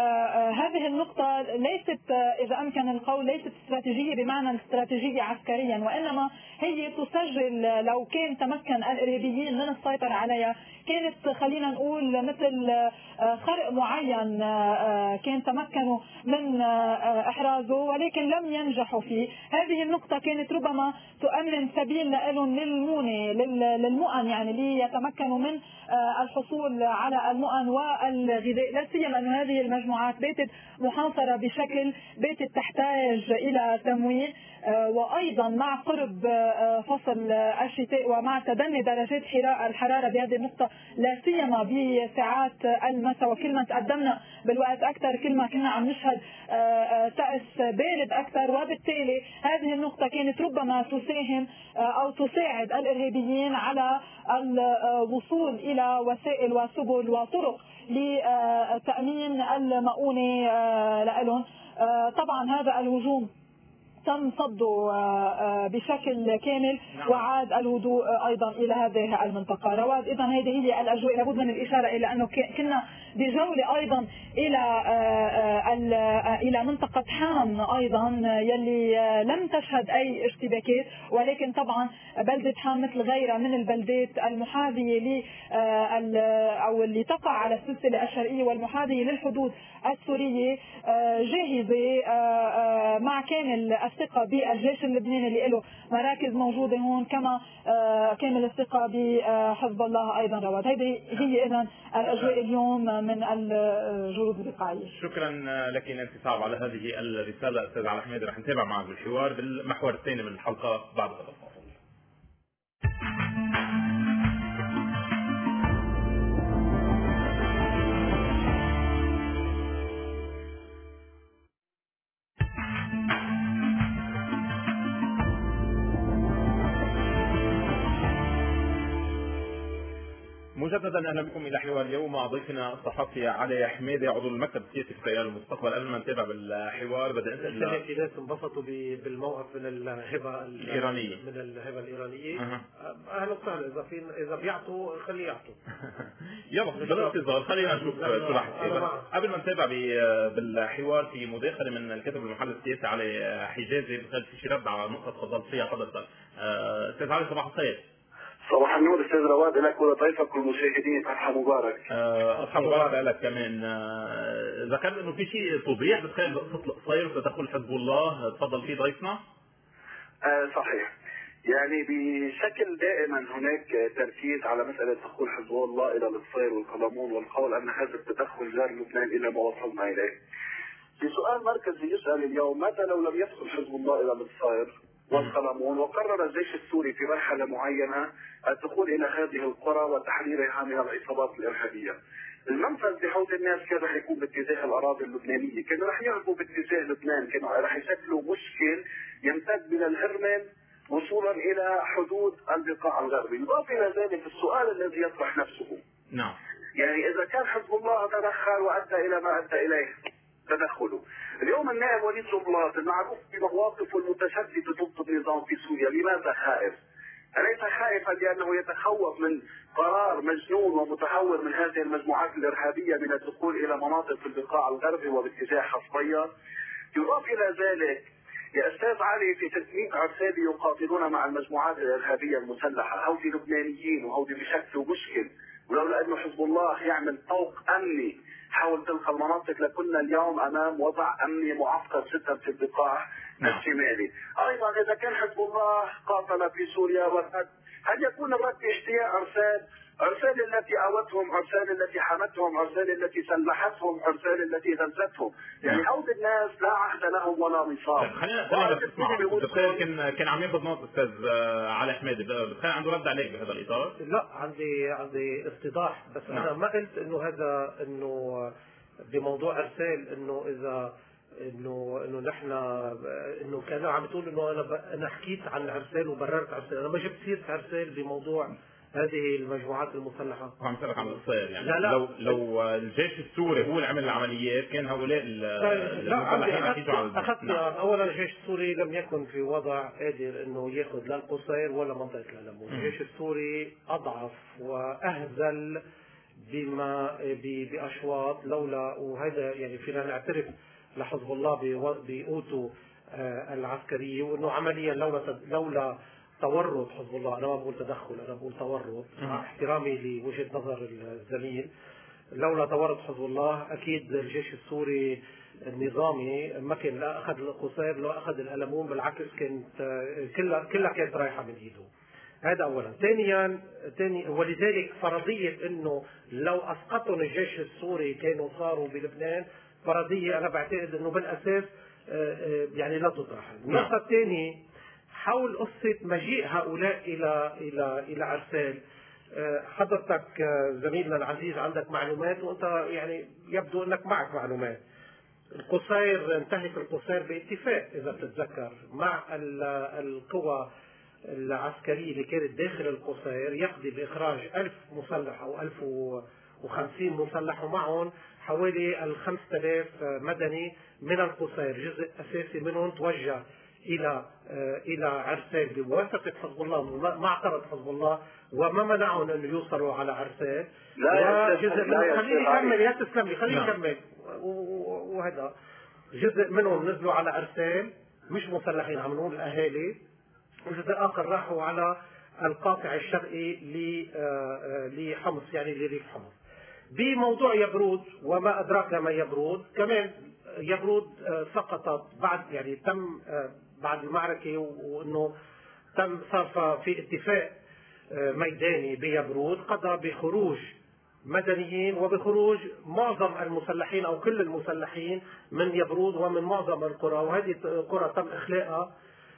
هذه النقطه ليست اذا امكن القول ليست استراتيجيه بمعنى الاستراتيجيه عسكريا، وانما هي تسجل لو كان تمكن الارهابيين من السيطره عليها كانت خلينا نقول مثل خرق معين كان تمكنوا من احرازه ولكن لم ينجحوا فيه. هذه النقطة كانت ربما تؤمن سبيل لهم للمونة للمؤن، يعني ليتمكنوا من الحصول على المؤن والغذاء، لا سيما أن هذه المجموعات باتت محاصرة بشكل باتت تحتاج إلى تموين، وأيضا مع قرب فصل الشتاء ومع تدني درجات الحرارة بهذه النقطة لا سيما بساعات المساء، وكل ما تقدمنا بالوقت أكثر كل ما كنا عم نشهد طقس بارد أكثر، وبالتالي هذه النقطة كانت ربما تساهم أو تساعد الإرهابيين على الوصول إلى وسائل وسبل وطرق لتأمين المؤونة لهم. طبعا هذا الهجوم تم صده بشكل كامل وعاد الهدوء ايضا الى هذه المنطقه. رواد اذا هذه هي الاجواء. لابد من الاشاره الى انه كنا بجوله ايضا الى الى منطقه حام ايضا يلي لم تشهد اي اشتباكات، ولكن طبعا بلده حام مثل غيرها من البلدات المحاذيه ل او اللي تقع على السلسله الشرقيه والمحاذيه للحدود السوريه جاهزه مع كامل الثقة بالجيش اللبناني اللي له مراكز موجودة هون، كما كامل الثقة بحزب الله أيضا. رواد هذه هي إذن الأجواء اليوم من الجهود الوقائية. شكرا لك نانسي صعب على هذه الرسالة أستاذ علي حميد. رح نتابع معك بالحوار بالمحور الثاني من الحلقة بعد هذا الفاصل. مجددا اهلا بكم الى حوار اليوم مع ضيفنا الصحفي علي حميدي عضو المكتب السياسي في تيار المستقبل. قبل ما نتابع بالحوار بدي اسال الناس انبسطوا بالموقف من الهبه الايرانيه من الهبه الايرانيه. اهلا وسهلا، اذا في اذا بيعطوا خليه يعطوا. يلا بلا انتظار خلينا نشوف شو راح يصير. قبل ما نتابع بالحوار في مداخله من الكاتب المحلل السياسي علي حجازي بخلال في رد على نقطه تفضلت فيها حضرتك. استاذ علي صباح الخير. صباح النور استاذ رواد لك ولضيفك والمشاهدين. اضحى مبارك. اضحى مبارك لك كمان. ذكرت انه في شيء توضيح بتخيل قصه القصير وتدخل حزب الله، تفضل فيه ضيفنا. آه صحيح، يعني بشكل دائما هناك تركيز على مساله دخول حزب الله الى القصير والقلمون والقول ان هذا التدخل جار لبنان الى ما وصلنا اليه. في سؤال مركزي يسال اليوم، ماذا لو لم يدخل حزب الله الى القصير والقلمون وقرر الجيش السوري في مرحلة معينة الدخول إلى هذه القرى وتحريرها من العصابات الإرهابية؟ المنفذ بحوض الناس كان رح يكون باتجاه الاراضي اللبنانيه، كانوا رح يهربوا باتجاه لبنان، كانوا رح يشكلوا مشكل يمتد من الهرمن وصولا الى حدود البقاع الغربي. يضاف الى ذلك السؤال الذي يطرح نفسه، نعم، يعني اذا كان حزب الله تدخل وادى الى ما ادى اليه تدخله، اليوم النائب وليد جنبلاط المعروف بمواقفه المتشدده ضد النظام في سوريا لماذا خائف؟ أليس خائفا لأنه يتخوف من قرار مجنون ومتهور من هذه المجموعات الإرهابية من الدخول إلى مناطق في البقاع الغربي وباتجاه حصبية؟ يضاف إلى ذلك يا أستاذ علي في ثلاثمئة عرسالي يقاتلون مع المجموعات الإرهابية المسلحة، هودي لبنانيين وهودي بشكل مشكل، ولولا أنه حزب الله يعمل طوق أمني حول تلك المناطق لكنا اليوم أمام وضع أمني معقد جدا في البقاع الشمالي. أيضا إذا كان حزب الله قاتل في سوريا والرد، هل يكون الرد اشتياء عرسال؟ عرسال التي آوتهم، عرسال التي حمتهم، عرسال التي سلحتهم، عرسال التي غزتهم، يعني هود الناس لا عهد لهم ولا نصاب. خلينا خلينا نسمع. كان كان عم ينبض نقط استاذ علي حمادي، بتخيل عنده رد عليك بهذا الاطار؟ لا، عندي عندي استيضاح، بس نعم. انا ما قلت انه هذا انه بموضوع ارسال انه اذا انه انه نحن انه كانوا عم بتقول انه انا ب... انا حكيت عن عرسال وبررت عرسال، انا ما جبت سيره عرسال بموضوع هذه المجموعات المسلحه. عم اسالك عن القصير، يعني لا لا. لو لو الجيش السوري هو اللي عمل العمليات كان هؤلاء المسلحين اكيد على اخذت. نعم. اولا الجيش السوري لم يكن في وضع قادر انه ياخذ لا القصير ولا منطقه الألمون. الجيش السوري اضعف واهزل بما باشواط، لولا وهذا يعني فينا نعترف لحزب الله بقوته العسكرية، وانه عمليا لولا لولا تورط حزب الله، انا ما بقول تدخل، انا بقول تورط مع احترامي لوجهة نظر الزميل، لولا تورط حزب الله اكيد الجيش السوري النظامي ما كان لا اخذ القصير لا اخذ الألمون، بالعكس كانت كلها كلها كانت رايحة من ايده. هذا اولا. ثانيا ثاني ولذلك فرضية انه لو اسقطهم الجيش السوري كانوا صاروا بلبنان، فرضية انا بعتقد انه بالاساس يعني لا تطرح. النقطة الثانية حول قصة مجيء هؤلاء الى الى الى عرسال، حضرتك زميلنا العزيز عندك معلومات، وانت يعني يبدو انك معك معلومات. القصير انتهت القصير باتفاق اذا بتتذكر مع القوى العسكرية اللي كانت داخل القصير، يقضي باخراج ألف مسلح او ألف وخمسين مسلح، ومعهم حوالي الخمسة آلاف مدني من القصير، جزء اساسي منهم توجه الى الى عرسال بموافقه حزب الله، ما اعترض حزب الله وما منعهم انه يوصلوا على عرسال. لا وجزء منهم خليني اكمل يا تسلم لي خليني اكمل، وهذا جزء منهم نزلوا على عرسال مش مسلحين، عم نقول الاهالي، وجزء اخر راحوا على القاطع الشرقي لحمص، يعني لريف حمص. بموضوع يبرود وما ادراك ما يبرود، كمان يبرود سقطت بعد يعني تم بعد المعركة، وانه تم صار في اتفاق ميداني بيبرود قضى بخروج مدنيين وبخروج معظم المسلحين او كل المسلحين من يبرود ومن معظم القرى، وهذه القرى تم اخلاءها،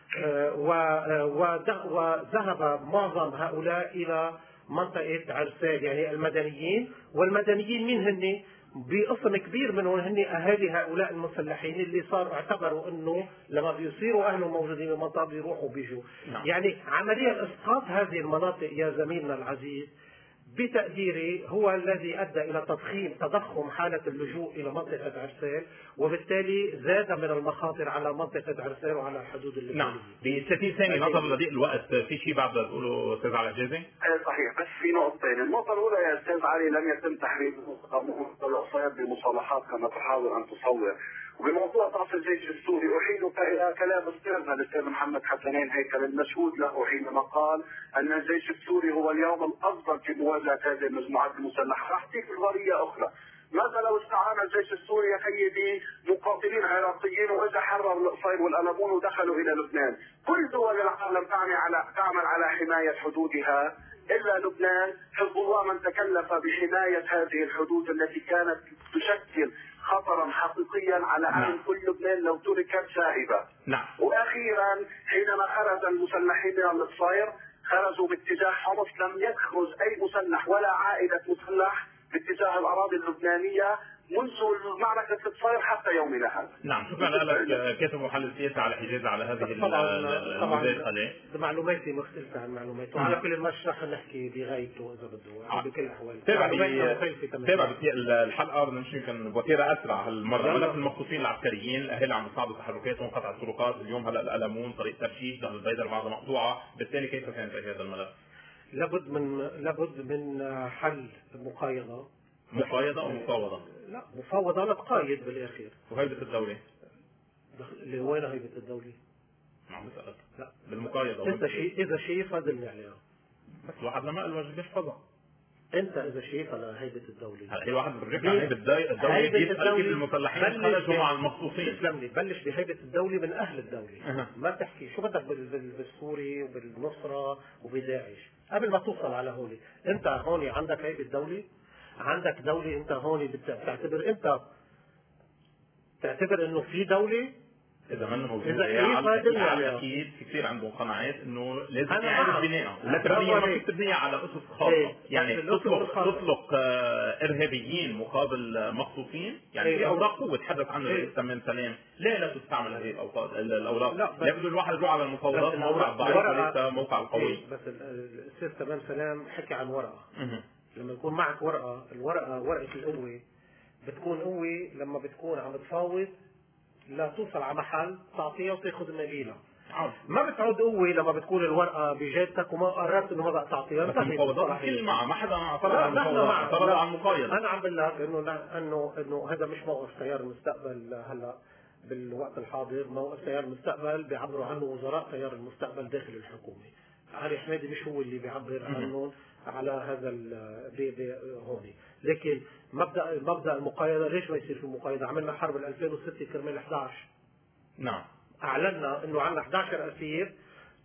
وذهب معظم هؤلاء الى منطقة عرسال، يعني المدنيين. والمدنيين مين هن؟ بقسم كبير منهم هن اهالي هؤلاء المسلحين اللي صاروا اعتبروا انه لما بيصيروا اهلهم موجودين بالمنطقه بيروحوا بيجوا. نعم. يعني عمليا اسقاط هذه المناطق يا زميلنا العزيز بتقديري هو الذي ادى الى تضخيم تضخم حاله اللجوء الى منطقه عرسال، وبالتالي زاد من المخاطر على منطقه عرسال وعلى الحدود اللبنانيه. نعم. ب ثلاثين ثانيه نظرا لضيق الوقت، في شيء بعد تقوله استاذ علي حجازي؟ صحيح، بس في نقطتين. النقطه الاولى يا استاذ علي، لم يتم تحرير القصير بمصالحات كما تحاول ان تصور. وبموضوع ضعف الجيش السوري احيلك الى كلام استاذنا الاستاذ محمد حسنين هيكل المشهود له حينما قال ان الجيش السوري هو اليوم الافضل في مواجهه هذه المجموعات المسلحه. راح اعطيك نظريه اخرى. ماذا لو استعان الجيش السوري يا سيدي مقاتلين عراقيين واجا حرر القصير والألمون ودخلوا الى لبنان؟ كل دول العالم تعمل على تعمل على حمايه حدودها الا لبنان. حزب الله من تكلف بحمايه هذه الحدود التي كانت تشكل خطرا حقيقيا على امن كل لبنان لو تركت سائبه. نعم. واخيرا حينما خرج المسلحين من القصير خرجوا باتجاه حمص، لم يخرج اي مسلح ولا عائله مسلح باتجاه الاراضي اللبنانيه منذ معركه الصير حتى يومنا هذا. نعم، شكرا لك كاتب محلل السياسه على حجاز على هذه المداخله. معلوماتي مختلفه عن معلوماته، وعلى كل ما رح نحكي بغايته اذا بده بكل الاحوال. تابع الحلقه بدنا نمشي يمكن بوتيره اسرع هالمره. ملف المخطوفين العسكريين، الاهالي عم يصعدوا تحركاتهم، قطع الطرقات اليوم، هلا القلمون، طريق ترشيش، دخل البيدر بعضها مقطوعه، بالتالي كيف كانت هذا الملف؟ لابد من لابد من حل مقايضه. مقايضه او مفاوضه؟ لا، مفاوضه لتقايض بالاخير. وهيبه الدوله؟ اللي وين هيبه الدوله؟ عم بسألك. لا، بالمقايضه. انت شيء اذا شايفها دلني عليها. بس الواحد لما الواجب يحفظها. انت اذا شايفها لهيبه الدوله. هلا الواحد بيرجع على هيبه الدوله، يسال كيف المسلحين خرجوا مع المخطوفين. تسلم لي، بلش بهيبه الدوله من اهل الدوله. أه. ما تحكي شو بدك بالسوري وبالنصره وبداعش قبل ما توصل على هون. انت هون عندك هيبه الدوله، عندك دولة. انت هون بتعتبر انت تعتبر انه في دولة اذا ما موجودة. اذا على اكيد في كثير عندهم قناعات انه لازم يعرف بناءها، ولا تبنيها ما فيك تبنيها على اسس خاصة. ايه. يعني تطلق تطلق ارهابيين مقابل مخطوفين، يعني ايه. في اوراق قوة تحدث عنه ايه. الرئيس تمام سلام، لا لا تستعمل هذه الاوراق. يبدو الواحد يروح على المفاوضات موقع ضعيف وليس موقع القوي. ايه. بس الاستاذ تمام سلام حكي عن ورقة. اه. لما يكون معك ورقة، الورقة ورقة القوة بتكون قوة لما بتكون عم تفاوض لا توصل على محل تعطيها وتاخذ النبيلة. ما بتعود قوة لما بتكون الورقة بجيبتك وما قررت انه ما بقى تعطيها. بس المفاوضات كل معها، ما حدا اعترض على المفاوضات، اعترض على المقايضة. انا عم بقول لك انه انه انه هذا مش موقف تيار المستقبل هلا بالوقت الحاضر. موقف تيار المستقبل بيعبروا عنه وزراء تيار المستقبل داخل الحكومة. علي حمادي مش هو اللي بيعبر عنه على هذا ال هون. لكن مبدا مبدا المقايضه، ليش ما يصير في مقايضه؟ عملنا حرب ألفين وستة كرمال إحدى عشر. نعم. اعلنا انه عندنا إحدى عشر اسير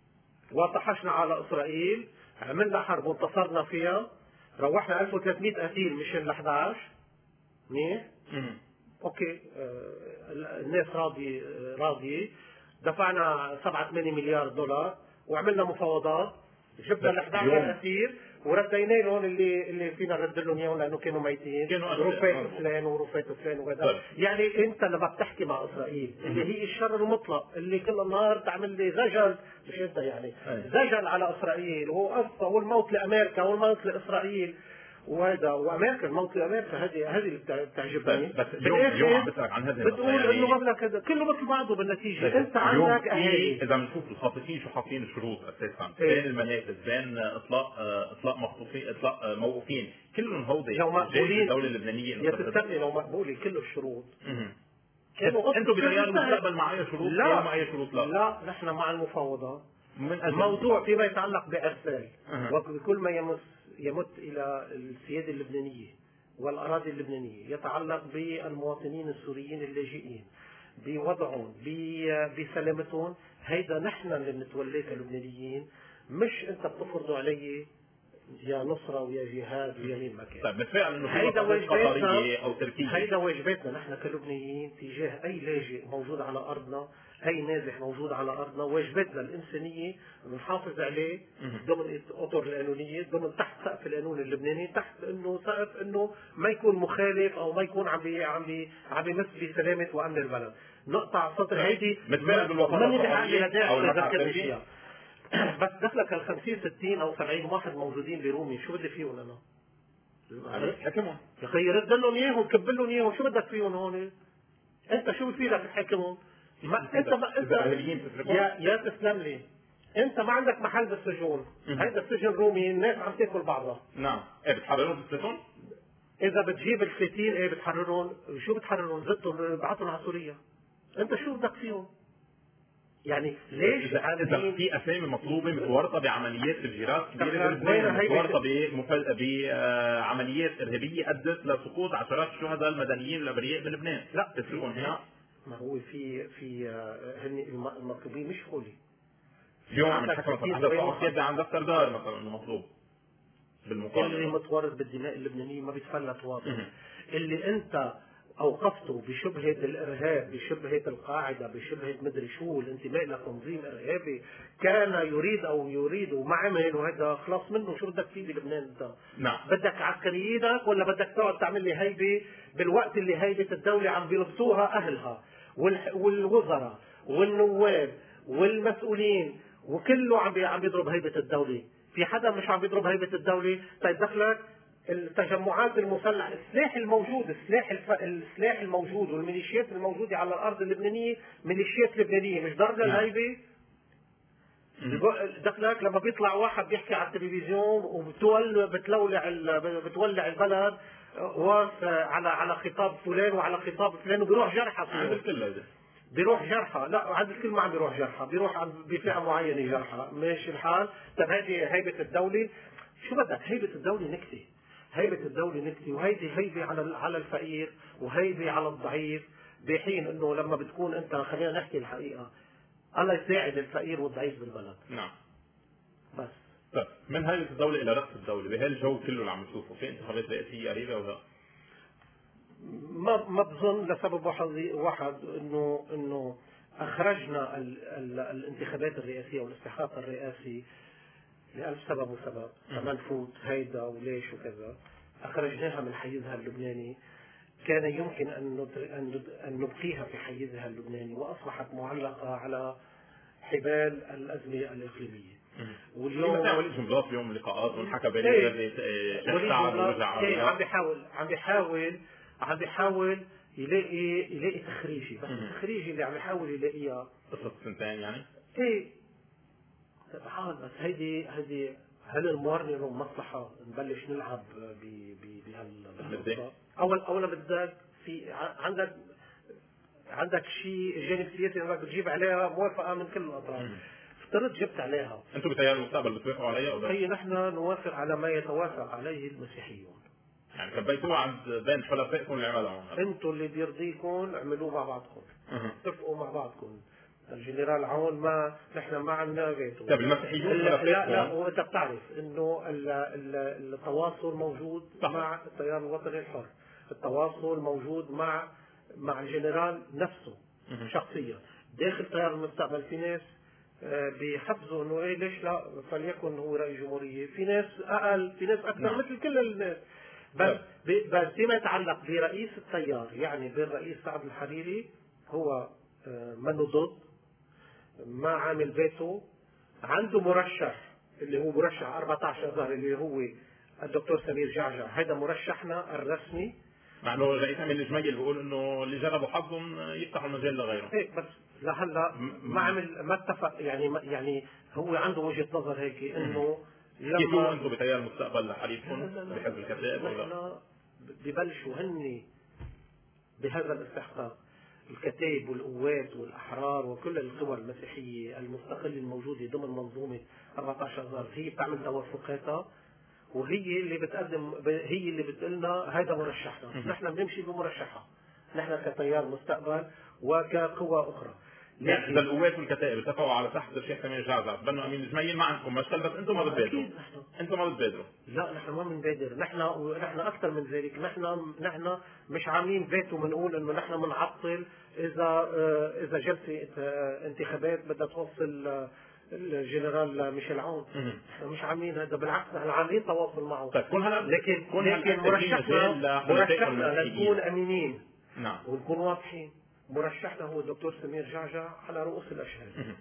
وطحشنا على اسرائيل، عملنا حرب وانتصرنا فيها، روحنا ألف وثلاثمئة قتيل مشان ال إحدى عشر. منيح؟ اوكي. آه الناس راضي راضيه، دفعنا سبعة ثمانية مليار دولار وعملنا مفاوضات، جبنا ال إحدى عشر اسير وردينا لهم اللي اللي فينا نرد لهم اياهم لانه كانوا ميتين، رفات فلان ورفات فلان وكذا. طيب. يعني انت لما بتحكي مع اسرائيل اللي هي الشر المطلق اللي كل النهار تعمل لي زجل، مش انت يعني أي. زجل على اسرائيل وهو قصه والموت لامريكا والموت لاسرائيل وهذا وامريكا، الموت لامريكا، هذه هذه اللي بتعجبني. بس اليوم اليوم عم بسالك عن هذا، بتقول انه مبلغ كذا كله مثل بعضه بالنتيجه. انت عندك اهالي. اذا بنشوف الخاطفين شو حاطين الشروط اساسا بين المنافذ، بين اطلاق اطلاق مخطوفين، اطلاق موقوفين، كلهم هودي لو مقبولين الدوله اللبنانيه يتستني لو مقبولين كل الشروط. كانوا انتم بتغيروا المستقبل مع اي شروط؟ لا مع اي شروط؟ لا لا نحن مع المفاوضه. الموضوع فيما يتعلق بارسال وبكل ما يمس يمت الى السياده اللبنانيه والاراضي اللبنانيه، يتعلق بالمواطنين السوريين اللاجئين، بوضعهم، بسلامتهم. هيدا نحن اللي بنتولاه كلبنانيين، مش انت بتفرضوا علي يا نصره ويا جهاد ويا مين ما كان. طيب بالفعل انه هيدا واجباتنا او تركيه، هيدا واجباتنا نحن كلبنانيين تجاه اي لاجئ موجود على ارضنا، اي نازح موجود على ارضنا. واجباتنا الانسانيه بنحافظ عليه ضمن اطر القانونيه، ضمن تحت سقف القانون اللبناني، تحت انه سقف انه ما يكون مخالف او ما يكون عم بي عم بي عم بيمس بسلامه وامن البلد. نقطع السطر هيدي متبادل بالوطن او الاشياء. بس دخلك ال خمسين ستين او سبعين واحد موجودين برومي، شو بدي فيهم انا؟ حكمهم يا اخي رد لهم اياهم، كب لهم اياهم، شو بدك فيهم هون؟ انت شو بفيدك تحكمهم؟ ما انت ما انت يا يا تسلم لي، انت ما عندك محل بالسجون، هيدا السجن رومي، الناس عم تاكل بعضها. نعم، ايه بتحررهم بالسجون؟ اذا بتجيب الفلاتين ايه بتحررهم، شو بتحررهم؟ زدتهم ابعثهم على سوريا. انت شو بدك فيهم؟ يعني ليش عالمين في اسامي مطلوبه متورطه بعمليات تفجيرات كبيره متورطه بعمليات ارهابيه ادت لسقوط عشرات الشهداء المدنيين الابرياء بلبنان؟ لا تسلكون هنا. ما هو في في هن المطلوبين مش هولي. اليوم عم نحكي مثلا عن دكتور عن دكتور دار مثلا المطلوب بالمقابل اللي متورط بالدماء اللبنانيه ما بيتفلت واضح. اللي انت اوقفته بشبهه الارهاب، بشبهه القاعده، بشبهه مدري شو الانتماء لتنظيم ارهابي كان يريد او يريد وما عمل، وهذا خلاص منه. شو بدك فيه بلبنان انت؟ نعم. بدك عسكريينك ولا بدك تقعد تعمل لي هيبه بالوقت اللي هيبه الدوله عم بيلبسوها اهلها والوزراء والنواب والمسؤولين وكله عم عم بيضرب هيبه الدوله؟ في حدا مش عم بيضرب هيبه الدوله؟ طيب دخلك التجمعات المسلحه، السلاح الموجود، السلاح الف... السلاح الموجود والميليشيات الموجوده على الارض اللبنانيه ميليشيات لبنانيه، مش ضرب للهيبه؟ دخلك لما بيطلع واحد بيحكي على التلفزيون وبتولع بتولع بتولع البلد على على خطاب فلان وعلى خطاب فلان وبيروح جرحى عند الكل هذا بيروح جرحى، لا عند الكل ما عم بيروح جرحى، بيروح عند بفئه معينه جرحى، ماشي الحال. طيب هذه هيبه الدوله، شو بدك؟ هيبه الدوله نكته، هيبه الدوله نكته، وهيدي هيبه على على الفقير وهيبه على الضعيف، بحين انه لما بتكون انت، خلينا نحكي الحقيقه، الله يساعد الفقير والضعيف بالبلد. نعم. بس طيب من هيبه الدوله الى رأس الدوله بهالجو كله اللي عم نشوفه، في انتخابات رئاسيه قريبه ولا؟ ما ما بظن، لسبب واحد واحد انه انه اخرجنا ال ال الانتخابات الرئاسيه والاستحقاق الرئاسي لألف سبب وسبب، فما نفوت هيدا وليش وكذا، اخرجناها من حيزها اللبناني. كان يمكن ان ان نبقيها في حيزها اللبناني، واصبحت معلقه على حبال الازمه الاقليميه. واليوم مثلا وليد جنبلاط اليوم لقاءات وانحكى بين وليد جنبلاط عم بيحاول عم بيحاول عم بيحاول يلاقي يلاقي تخريجي، بس التخريجي اللي عم يحاول يلاقيها قصه سنتين يعني. ايه بحاول، بس هيدي هيدي هل المورنه ومصلحه نبلش نلعب بهال اول اولا بدك في عندك عندك شيء جانب سياسي انك بتجيب عليها موافقه من كل الاطراف. افترض جبت عليها، انتم بتيار المستقبل بتوافقوا عليها او لا؟ هي نحن نوافق على ما يتوافق عليه المسيحيون. يعني كبيتوها عند بين حلفائكم اللي عملهم، انتم اللي بيرضيكم اعملوه مع بعضكم، اتفقوا مع بعضكم. الجنرال عون ما نحن ما عندنا فيتو. طيب المسيحيون لا لا, لا وانت بتعرف انه التواصل موجود صح. مع التيار الوطني الحر، التواصل موجود مع مع الجنرال نفسه شخصيا. داخل تيار المستقبل في ناس بيحفزوا انه ايه ليش لا فليكن هو رئيس جمهوريه، في ناس اقل، في ناس اكثر، مثل كل الناس. بس بس فيما يتعلق برئيس التيار، يعني بالرئيس سعد الحريري، هو منه ضد، ما عامل فيتو، عنده مرشح اللي هو مرشح أربعة عشر اذار اللي هو الدكتور سمير جعجع، هذا مرشحنا الرسمي. مع انه الرئيس امين الجميل بيقول انه اللي جربوا حظهم يفتحوا المجال لغيرهم. ايه بس لهلا ما عمل ما اتفق، يعني يعني هو عنده وجهه نظر هيك انه لما انتم بتيار المستقبل حليفكم بحزب الكتائب ولا ببلشوا هن بهذا الاستحقاق، الكتائب والقوات والأحرار وكل القوى المسيحية المستقلة الموجودة ضمن منظومة أربعة عشر اذار، هي بتعمل توافقاتها وهي اللي بتقدم، هي اللي بتقلنا هذا مرشحنا. نحن بنمشي بمرشحها، نحن كتيار مستقبل وكقوى أخرى. يعني إذا القوات والكتائب اتفقوا على سحب الشيخ سمير جعجع بنوا أمين الجميل، ما عندكم مشكلة، بس أنتم ما بتبادروا. أنتم ما بتبادروا. لا نحن ما بنبادر، نحن نحن أكثر من ذلك، نحن نحن مش عاملين فيتو بنقول إنه نحن بنعطل إذا إذا جلسة انتخابات بدها توصل الجنرال ميشيل عون. نحن مش عاملين هذا، بالعكس نحن عاملين تواصل معه. طيب كون هلا لكن لكن مرشحنا مرشحنا لنكون أمينين. نعم. ونكون واضحين. مرشحنا هو الدكتور سمير جعجع على رؤوس الأشهاد.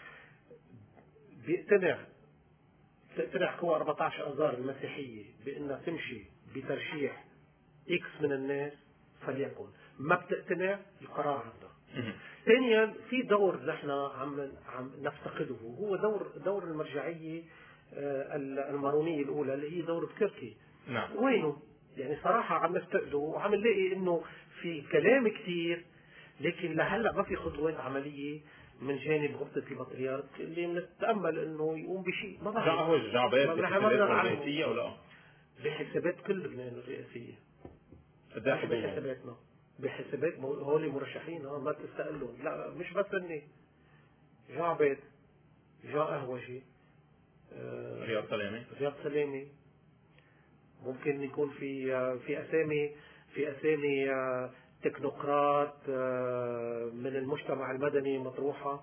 بيقتنع تقتنع قوى أربعة عشر اذار المسيحية بأنها تمشي بترشيح إكس من الناس فليكن، ما بتقتنع القرار عندها. ثانيا في دور نحن عم عم نفتقده، هو دور دور المرجعية المارونية الأولى اللي هي دور بكركي. نعم. وينه؟ يعني صراحة عم نفتقده، وعم نلاقي إنه في كلام كثير، لكن لهلا ما في خطوات عمليه من جانب غرفه البطريرك اللي بنتامل انه يقوم بشيء. ما بعرف هو الجعبات الرئاسيه او لا بحسابات كل لبنان الرئاسيه، مش بحساباتنا، بحسابات هول مرشحين ما تستقلهم. لا مش بس اني جعبات، جا قهوجي، آه رياض سلامي رياض سلامي ممكن يكون في في اسامي في اسامي تكنوقراط من المجتمع المدني مطروحة،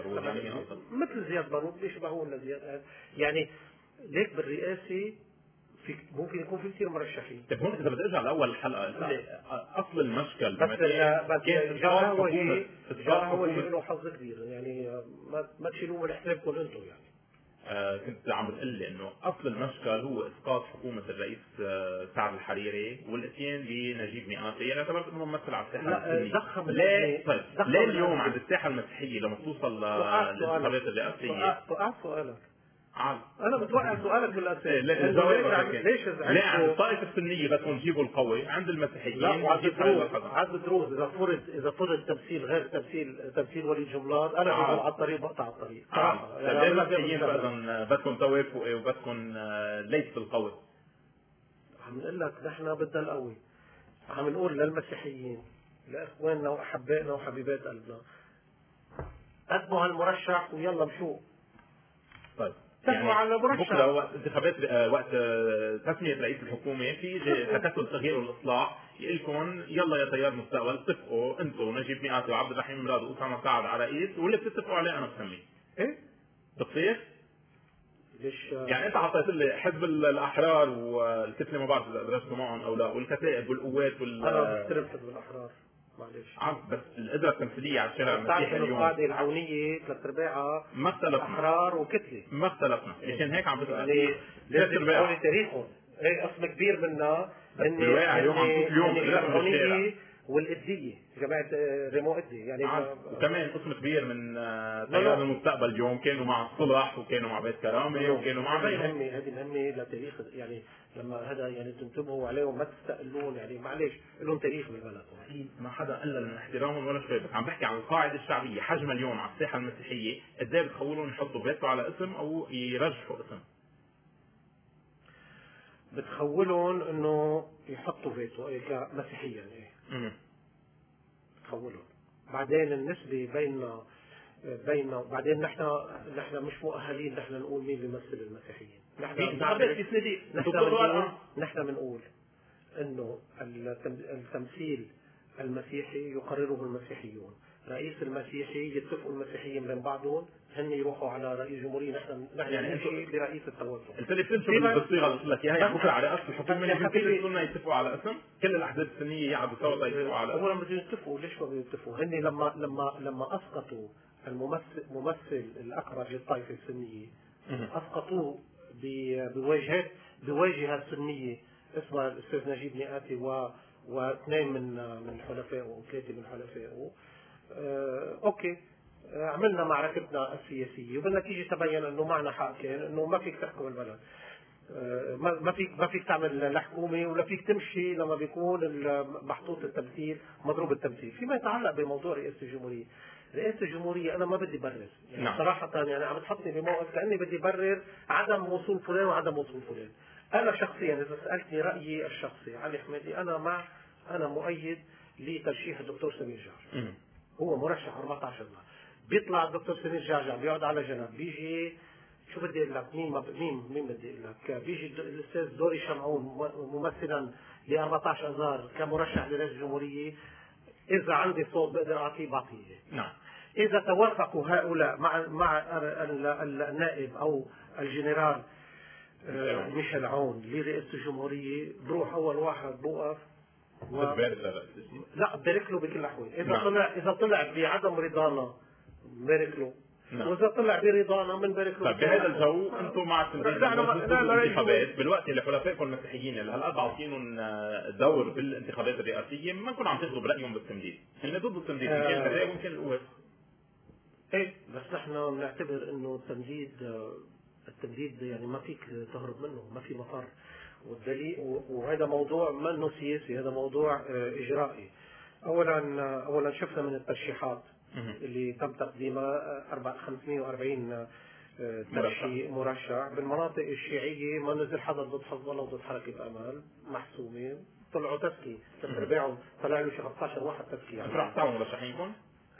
مثل زياد بارود بيشبهون لزياد. يعني ليك بالرئاسي في ممكن يكون في كثير مرشحين. طيب هون اذا بدي ارجع لاول الحلقه اصل المشكل بس بس جارها هو شيء جارها هو شيء له حظ كبير، يعني ما ما تشيلوه من حسابكم انتم. يعني آه كنت عم بتقول لي انه اصل المشكل هو اسقاط حكومه الرئيس آه سعد الحريري والاتيان بنجيب مئاتي، يعني اعتبرت انه ممثل على الساحه المسيحيه. ليه طيب ليه اليوم عند الساحه المسيحيه لما توصل للانتخابات الرئاسيه؟ سؤال سؤالك عال. انا بتوقع سؤالك بالاساس. ليش ليه عند الطائفه السنيه بدكم تجيبوا القوي عند المسيحيين؟ لا وعند الدروز عند الدروز اذا فرض اذا فرض تمثيل غير تمثيل تمثيل وليد جملات انا بقول على الطريق بقطع الطريق صراحه. يعني المسيحيين فاذا بدكم توافقوا ايه وبدكم ليس القوي؟ عم نقول لك نحن بدنا القوي، عم نقول للمسيحيين لاخواننا واحبائنا وحبيبات قلبنا قدموا هالمرشح ويلا مشوا. طيب يعني على بكره وقت انتخابات وقت تسميه رئيس الحكومه في تكتل التغيير والاصلاح يقول لكم يلا يا تيار مستقبل اتفقوا انتم نجيب مئاتي وعبد الرحيم مراد واسامه سعد على رئيس واللي بتتفقوا عليه انا بسميه. ايه بتصير؟ ليش يعني انت حطيت لي حزب الاحرار والكتله ما بعرف اذا ادرجتوا معهم او لا والكتائب والقوات وال انا بحترم حزب الاحرار معلش عم بس القدره التمثيليه على الشارع المسيحي اليوم القاعده العونيه ثلاث ارباعها ما اختلفنا احرار وكتله ما اختلفنا مشان هيك عم بسال يعني لازم يكون تاريخهم هي قسم كبير منها ان اليوم عم نشوف اليوم العونيه والإدية جماعة ريمو إدي يعني وكمان قسم كبير من تيار المستقبل اليوم كانوا مع الصلح وكانوا مع بيت كرامة وكانوا مع هذه مهمة هذه مهمة لتاريخ يعني لما هذا يعني تنتبهوا عليهم ما تستقلون يعني معلش لهم تاريخ بالبلد. ما حدا قلل من احترامهم ولا شيء، بس عم بحكي عن القاعدة الشعبية حجمها اليوم على الساحة المسيحية قد ايه بتخولهم يحطوا فيتو على اسم او يرجحوا اسم؟ بتخولهم انه يحطوا فيتو كمسيحيا ايه تخولهم. بعدين النسبة بيننا بيننا بعدين نحن نحن مش مؤهلين نحن نقول مين بيمثل المسيحيين. نحن نحن نحن بنقول انه التمثيل المسيحي يقرره المسيحيون، رئيس المسيحي يتفقوا المسيحيين بين بعضهم هن يروحوا على رئيس جمهورية نحن نحن يعني نمشي برئيس التوافق. انت اللي بتنشر بالصيغه اللي قلت لك اياها يعني بكره على رئاسه الحكومه يعني كل السنه يتفقوا على اسم كل الاحزاب السنيه يقعدوا سوا يتفقوا على اولا بدهم يتفقوا. ليش ما بدهم يتفقوا؟ هن لما لما لما اسقطوا الممثل ممثل الاكبر للطائفه السنيه اسقطوه بواجهات بواجهه سنيه اسمها الاستاذ نجيب مئاتي و واثنين من من حلفائه وثلاثه من حلفائه. آه اوكي آه عملنا معركتنا السياسيه وبالنتيجه تبين انه معنا حق كان انه ما فيك تحكم البلد. آه ما فيك ما فيك تعمل لا حكومه ولا فيك تمشي لما بيكون محطوط التمثيل مضروب التمثيل. فيما يتعلق بموضوع رئاسه الجمهوريه، رئاسه الجمهوريه انا ما بدي برر يعني نعم. صراحه يعني عم تحطني بموقف كاني بدي برر عدم وصول فلان وعدم وصول فلان. انا شخصيا اذا سالتني رايي الشخصي علي حميدي انا مع انا مؤيد لترشيح الدكتور سمير جعجع. هو مرشح أربعة عشر سنة بيطلع الدكتور سمير جعجع بيقعد على جنب بيجي شو بدي اقول لك مين مين مين بدي اقول لك بيجي الاستاذ دوري شمعون ممثلا ل أربعة عشر اذار كمرشح لرئاسه الجمهوريه اذا عندي صوت بقدر اعطيه بعطيه. نعم. اذا توافقوا هؤلاء مع مع النائب او الجنرال ميشيل عون لرئاسه الجمهوريه بروح اول واحد بوقف و... لا بارك له بكل الاحوال. اذا نعم. طلع اذا طلع بعدم رضانا بارك له نعم. واذا طلع برضانا بنبارك له. طيب بهذا الجو انتم مع الانتخابات بالوقت اللي حلفائكم المسيحيين اللي هلا عاطينهم دور بالانتخابات الرئاسيه ما نكون عم تاخذوا برايهم بالتمديد، هن ضد التمديد يمكن آه الحزب ويمكن القوات. ايه بس نحن بنعتبر انه التمديد التمديد يعني ما فيك تهرب منه، ما في مفر. والدليل وهذا موضوع منه سياسي، هذا موضوع اجرائي. اولا اولا شفنا من الترشيحات اللي تم تقديمها خمسمئة وأربعين ترشيح مرشح بالمناطق الشيعيه ما نزل حدا ضد حزب الله وضد حركه امل محسومه طلعوا تزكي تربيعهم طلع له شي خمسة عشر واحد تزكي يعني رح تعملوا مرشحينكم؟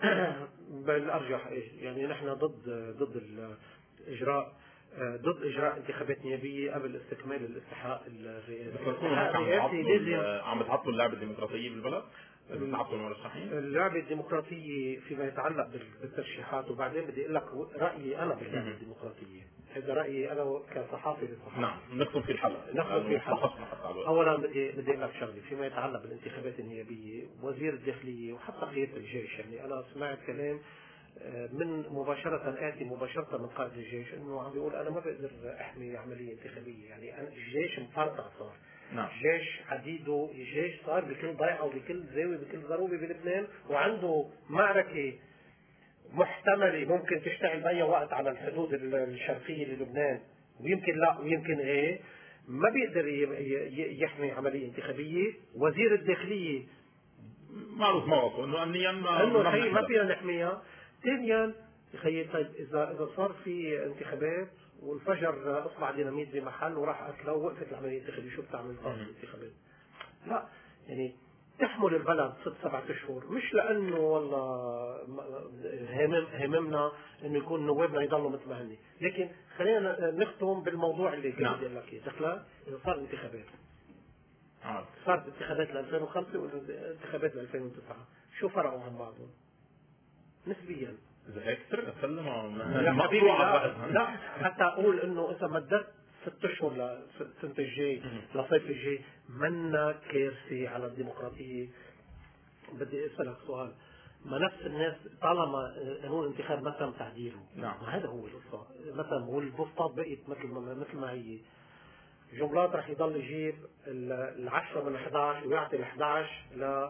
بالارجح ايه يعني نحن ضد ضد الاجراء ضد اجراء انتخابات نيابيه قبل استكمال الاستحقاق الرئاسي. الرئاسي لازم عم بتحطوا اللعبه الديمقراطيه بالبلد؟ تعطوا المرشحين؟ اللعبة الديمقراطية فيما يتعلق بالترشيحات، وبعدين بدي اقول لك رأيي انا باللعبة الديمقراطية. هذا رأيي انا كصحافي للصحافة. نعم، نختم في الحلقة. نختم في الحلقة. اولا بدي بدي اقول لك شغله فيما يتعلق بالانتخابات النيابية، وزير الداخلية وحتى قيادة الجيش. يعني انا سمعت كلام من مباشرة آتي مباشرة من قائد الجيش انه عم بيقول انا ما بقدر احمي عملية انتخابية. يعني أنا الجيش مفرطع صار. نعم. الجيش عديده، الجيش صار بكل ضيعة وبكل زاوية بكل ضروبة بلبنان، وعنده معركة محتملة ممكن تشتعل بأي وقت على الحدود الشرقية للبنان، ويمكن لا ويمكن ايه. ما بيقدر يحمي عملية انتخابية. وزير الداخلية معروف موقفه انه امنيا ما انه خيي ما فينا نحميها. ثانيا خيي طيب اذا اذا صار في انتخابات والفجر اصبع ديناميت بمحل وراح قتله ووقفت العمليه الانتخابيه، شو بتعمل صار الانتخابات؟ لا يعني تحمل البلد ست سبعة اشهر، مش لانه والله همم هممنا انه يكون نوابنا يضلوا مثل ما هن، لكن خلينا نختم بالموضوع اللي كنت بدي اقول لك اياه. دخلت اذا صار انتخابات، صارت انتخابات ل ألفين وخمسة والانتخابات ل ألفين وتسعة، شو فرقوا عن بعضهم؟ نسبيا. اذا هيك فرقة سلم يا حبيبي لا, لا حتى اقول انه اذا مدت ست اشهر للسنة الجاي لصيف الجاي منا كارثة على الديمقراطية. بدي اسالك سؤال، ما نفس الناس طالما قانون الانتخاب ما تم تعديله، نعم هذا هو القصة. مثلا والبوسطات بقيت مثل ما مثل ما هي، جملات رح يضل يجيب العشرة من أحد عشر ويعطي ال أحد عشر ل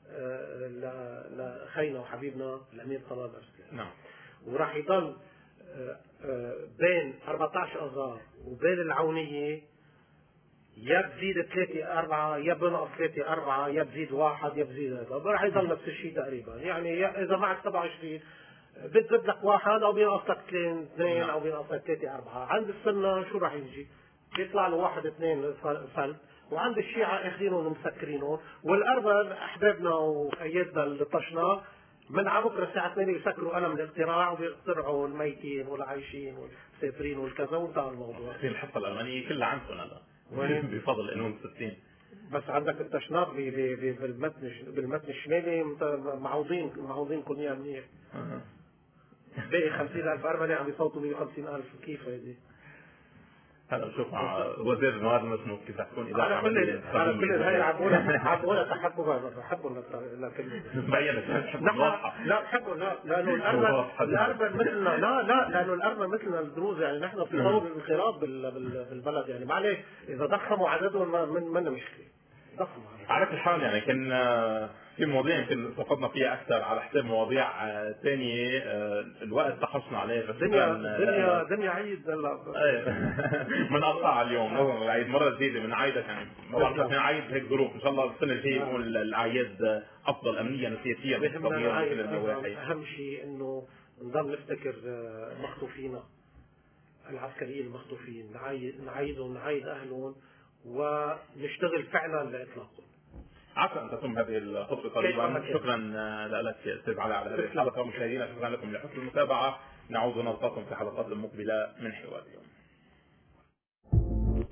لخينا وحبيبنا الامير طلال الارسلان. نعم. وراح يضل بين أربعة عشر اذار وبين العونيه يا بزيد ثلاثة أربعة يا بنقص ثلاثة أربعة يا بزيد واحد يا بزيد هذا، راح يضل نفس الشيء تقريبا. يعني اذا معك سبعة وعشرين بتزيد لك واحد او بينقص لك اثنين اثنين او بينقص لك ثلاثة أربعة. عند السنه شو راح يجي؟ بيطلع له واحد اثنين فلت، وعند الشيعة اخذينهم ومسكرينهم، والاربن احبابنا وايادنا اللي طشناه من على بكره الساعه ثمانية يسكروا قلم الاقتراع وبيقترعوا الميتين والعايشين والسافرين والكذا وانتهى الموضوع. في الحصه الالمانيه كلها عندكم هلا بفضل قانون ستين. بس عندك التشناق بالمتن بالمتن الشمالي معوضين معوضين كليا منيح. باقي خمسين ألف أرمني عم يصوتوا مية وخمسين ألف. كيف هيدي؟ هلا بشوف مع وزير الموارد المسموح كيف تكون اذا على كل على كل هاي عبونا عبونا تحبوا بحبوا لكن لا بحبوا لا لانه الارمن الارمن مثلنا لا لا لانه الارمن مثلنا الدروز. يعني نحن في طور الانقراض بالبلد. يعني معلش اذا ضخموا عددهم من من مشكله ضخموا على كل حال. يعني كان في مواضيع يمكن استفدنا فيها اكثر على حساب مواضيع ثانيه الوقت تحصنا عليه. بس دنيا دنيا دنيا عيد هلا بنقطع اليوم نظرا العيد مره جديده من عيدك. يعني ما بعرف احنا عيد هيك ظروف ان شاء الله السنه الجايه يكون الاعياد افضل امنيا وسياسيا باقتصاديا وكل النواحي. اهم شيء انه نضل نفتكر مخطوفينا العسكريين المخطوفين، نعيد نعيدهم نعيد اهلهم ونشتغل فعلا لاطلاقهم. عسى ان تتم هذه الخطوه قريبا. شكرا لك استاذ علاء على هذه الحلقه. مشاهدينا شكرا لكم لحسن المتابعه. نعود ونلقاكم في حلقات مقبله من حوار اليوم.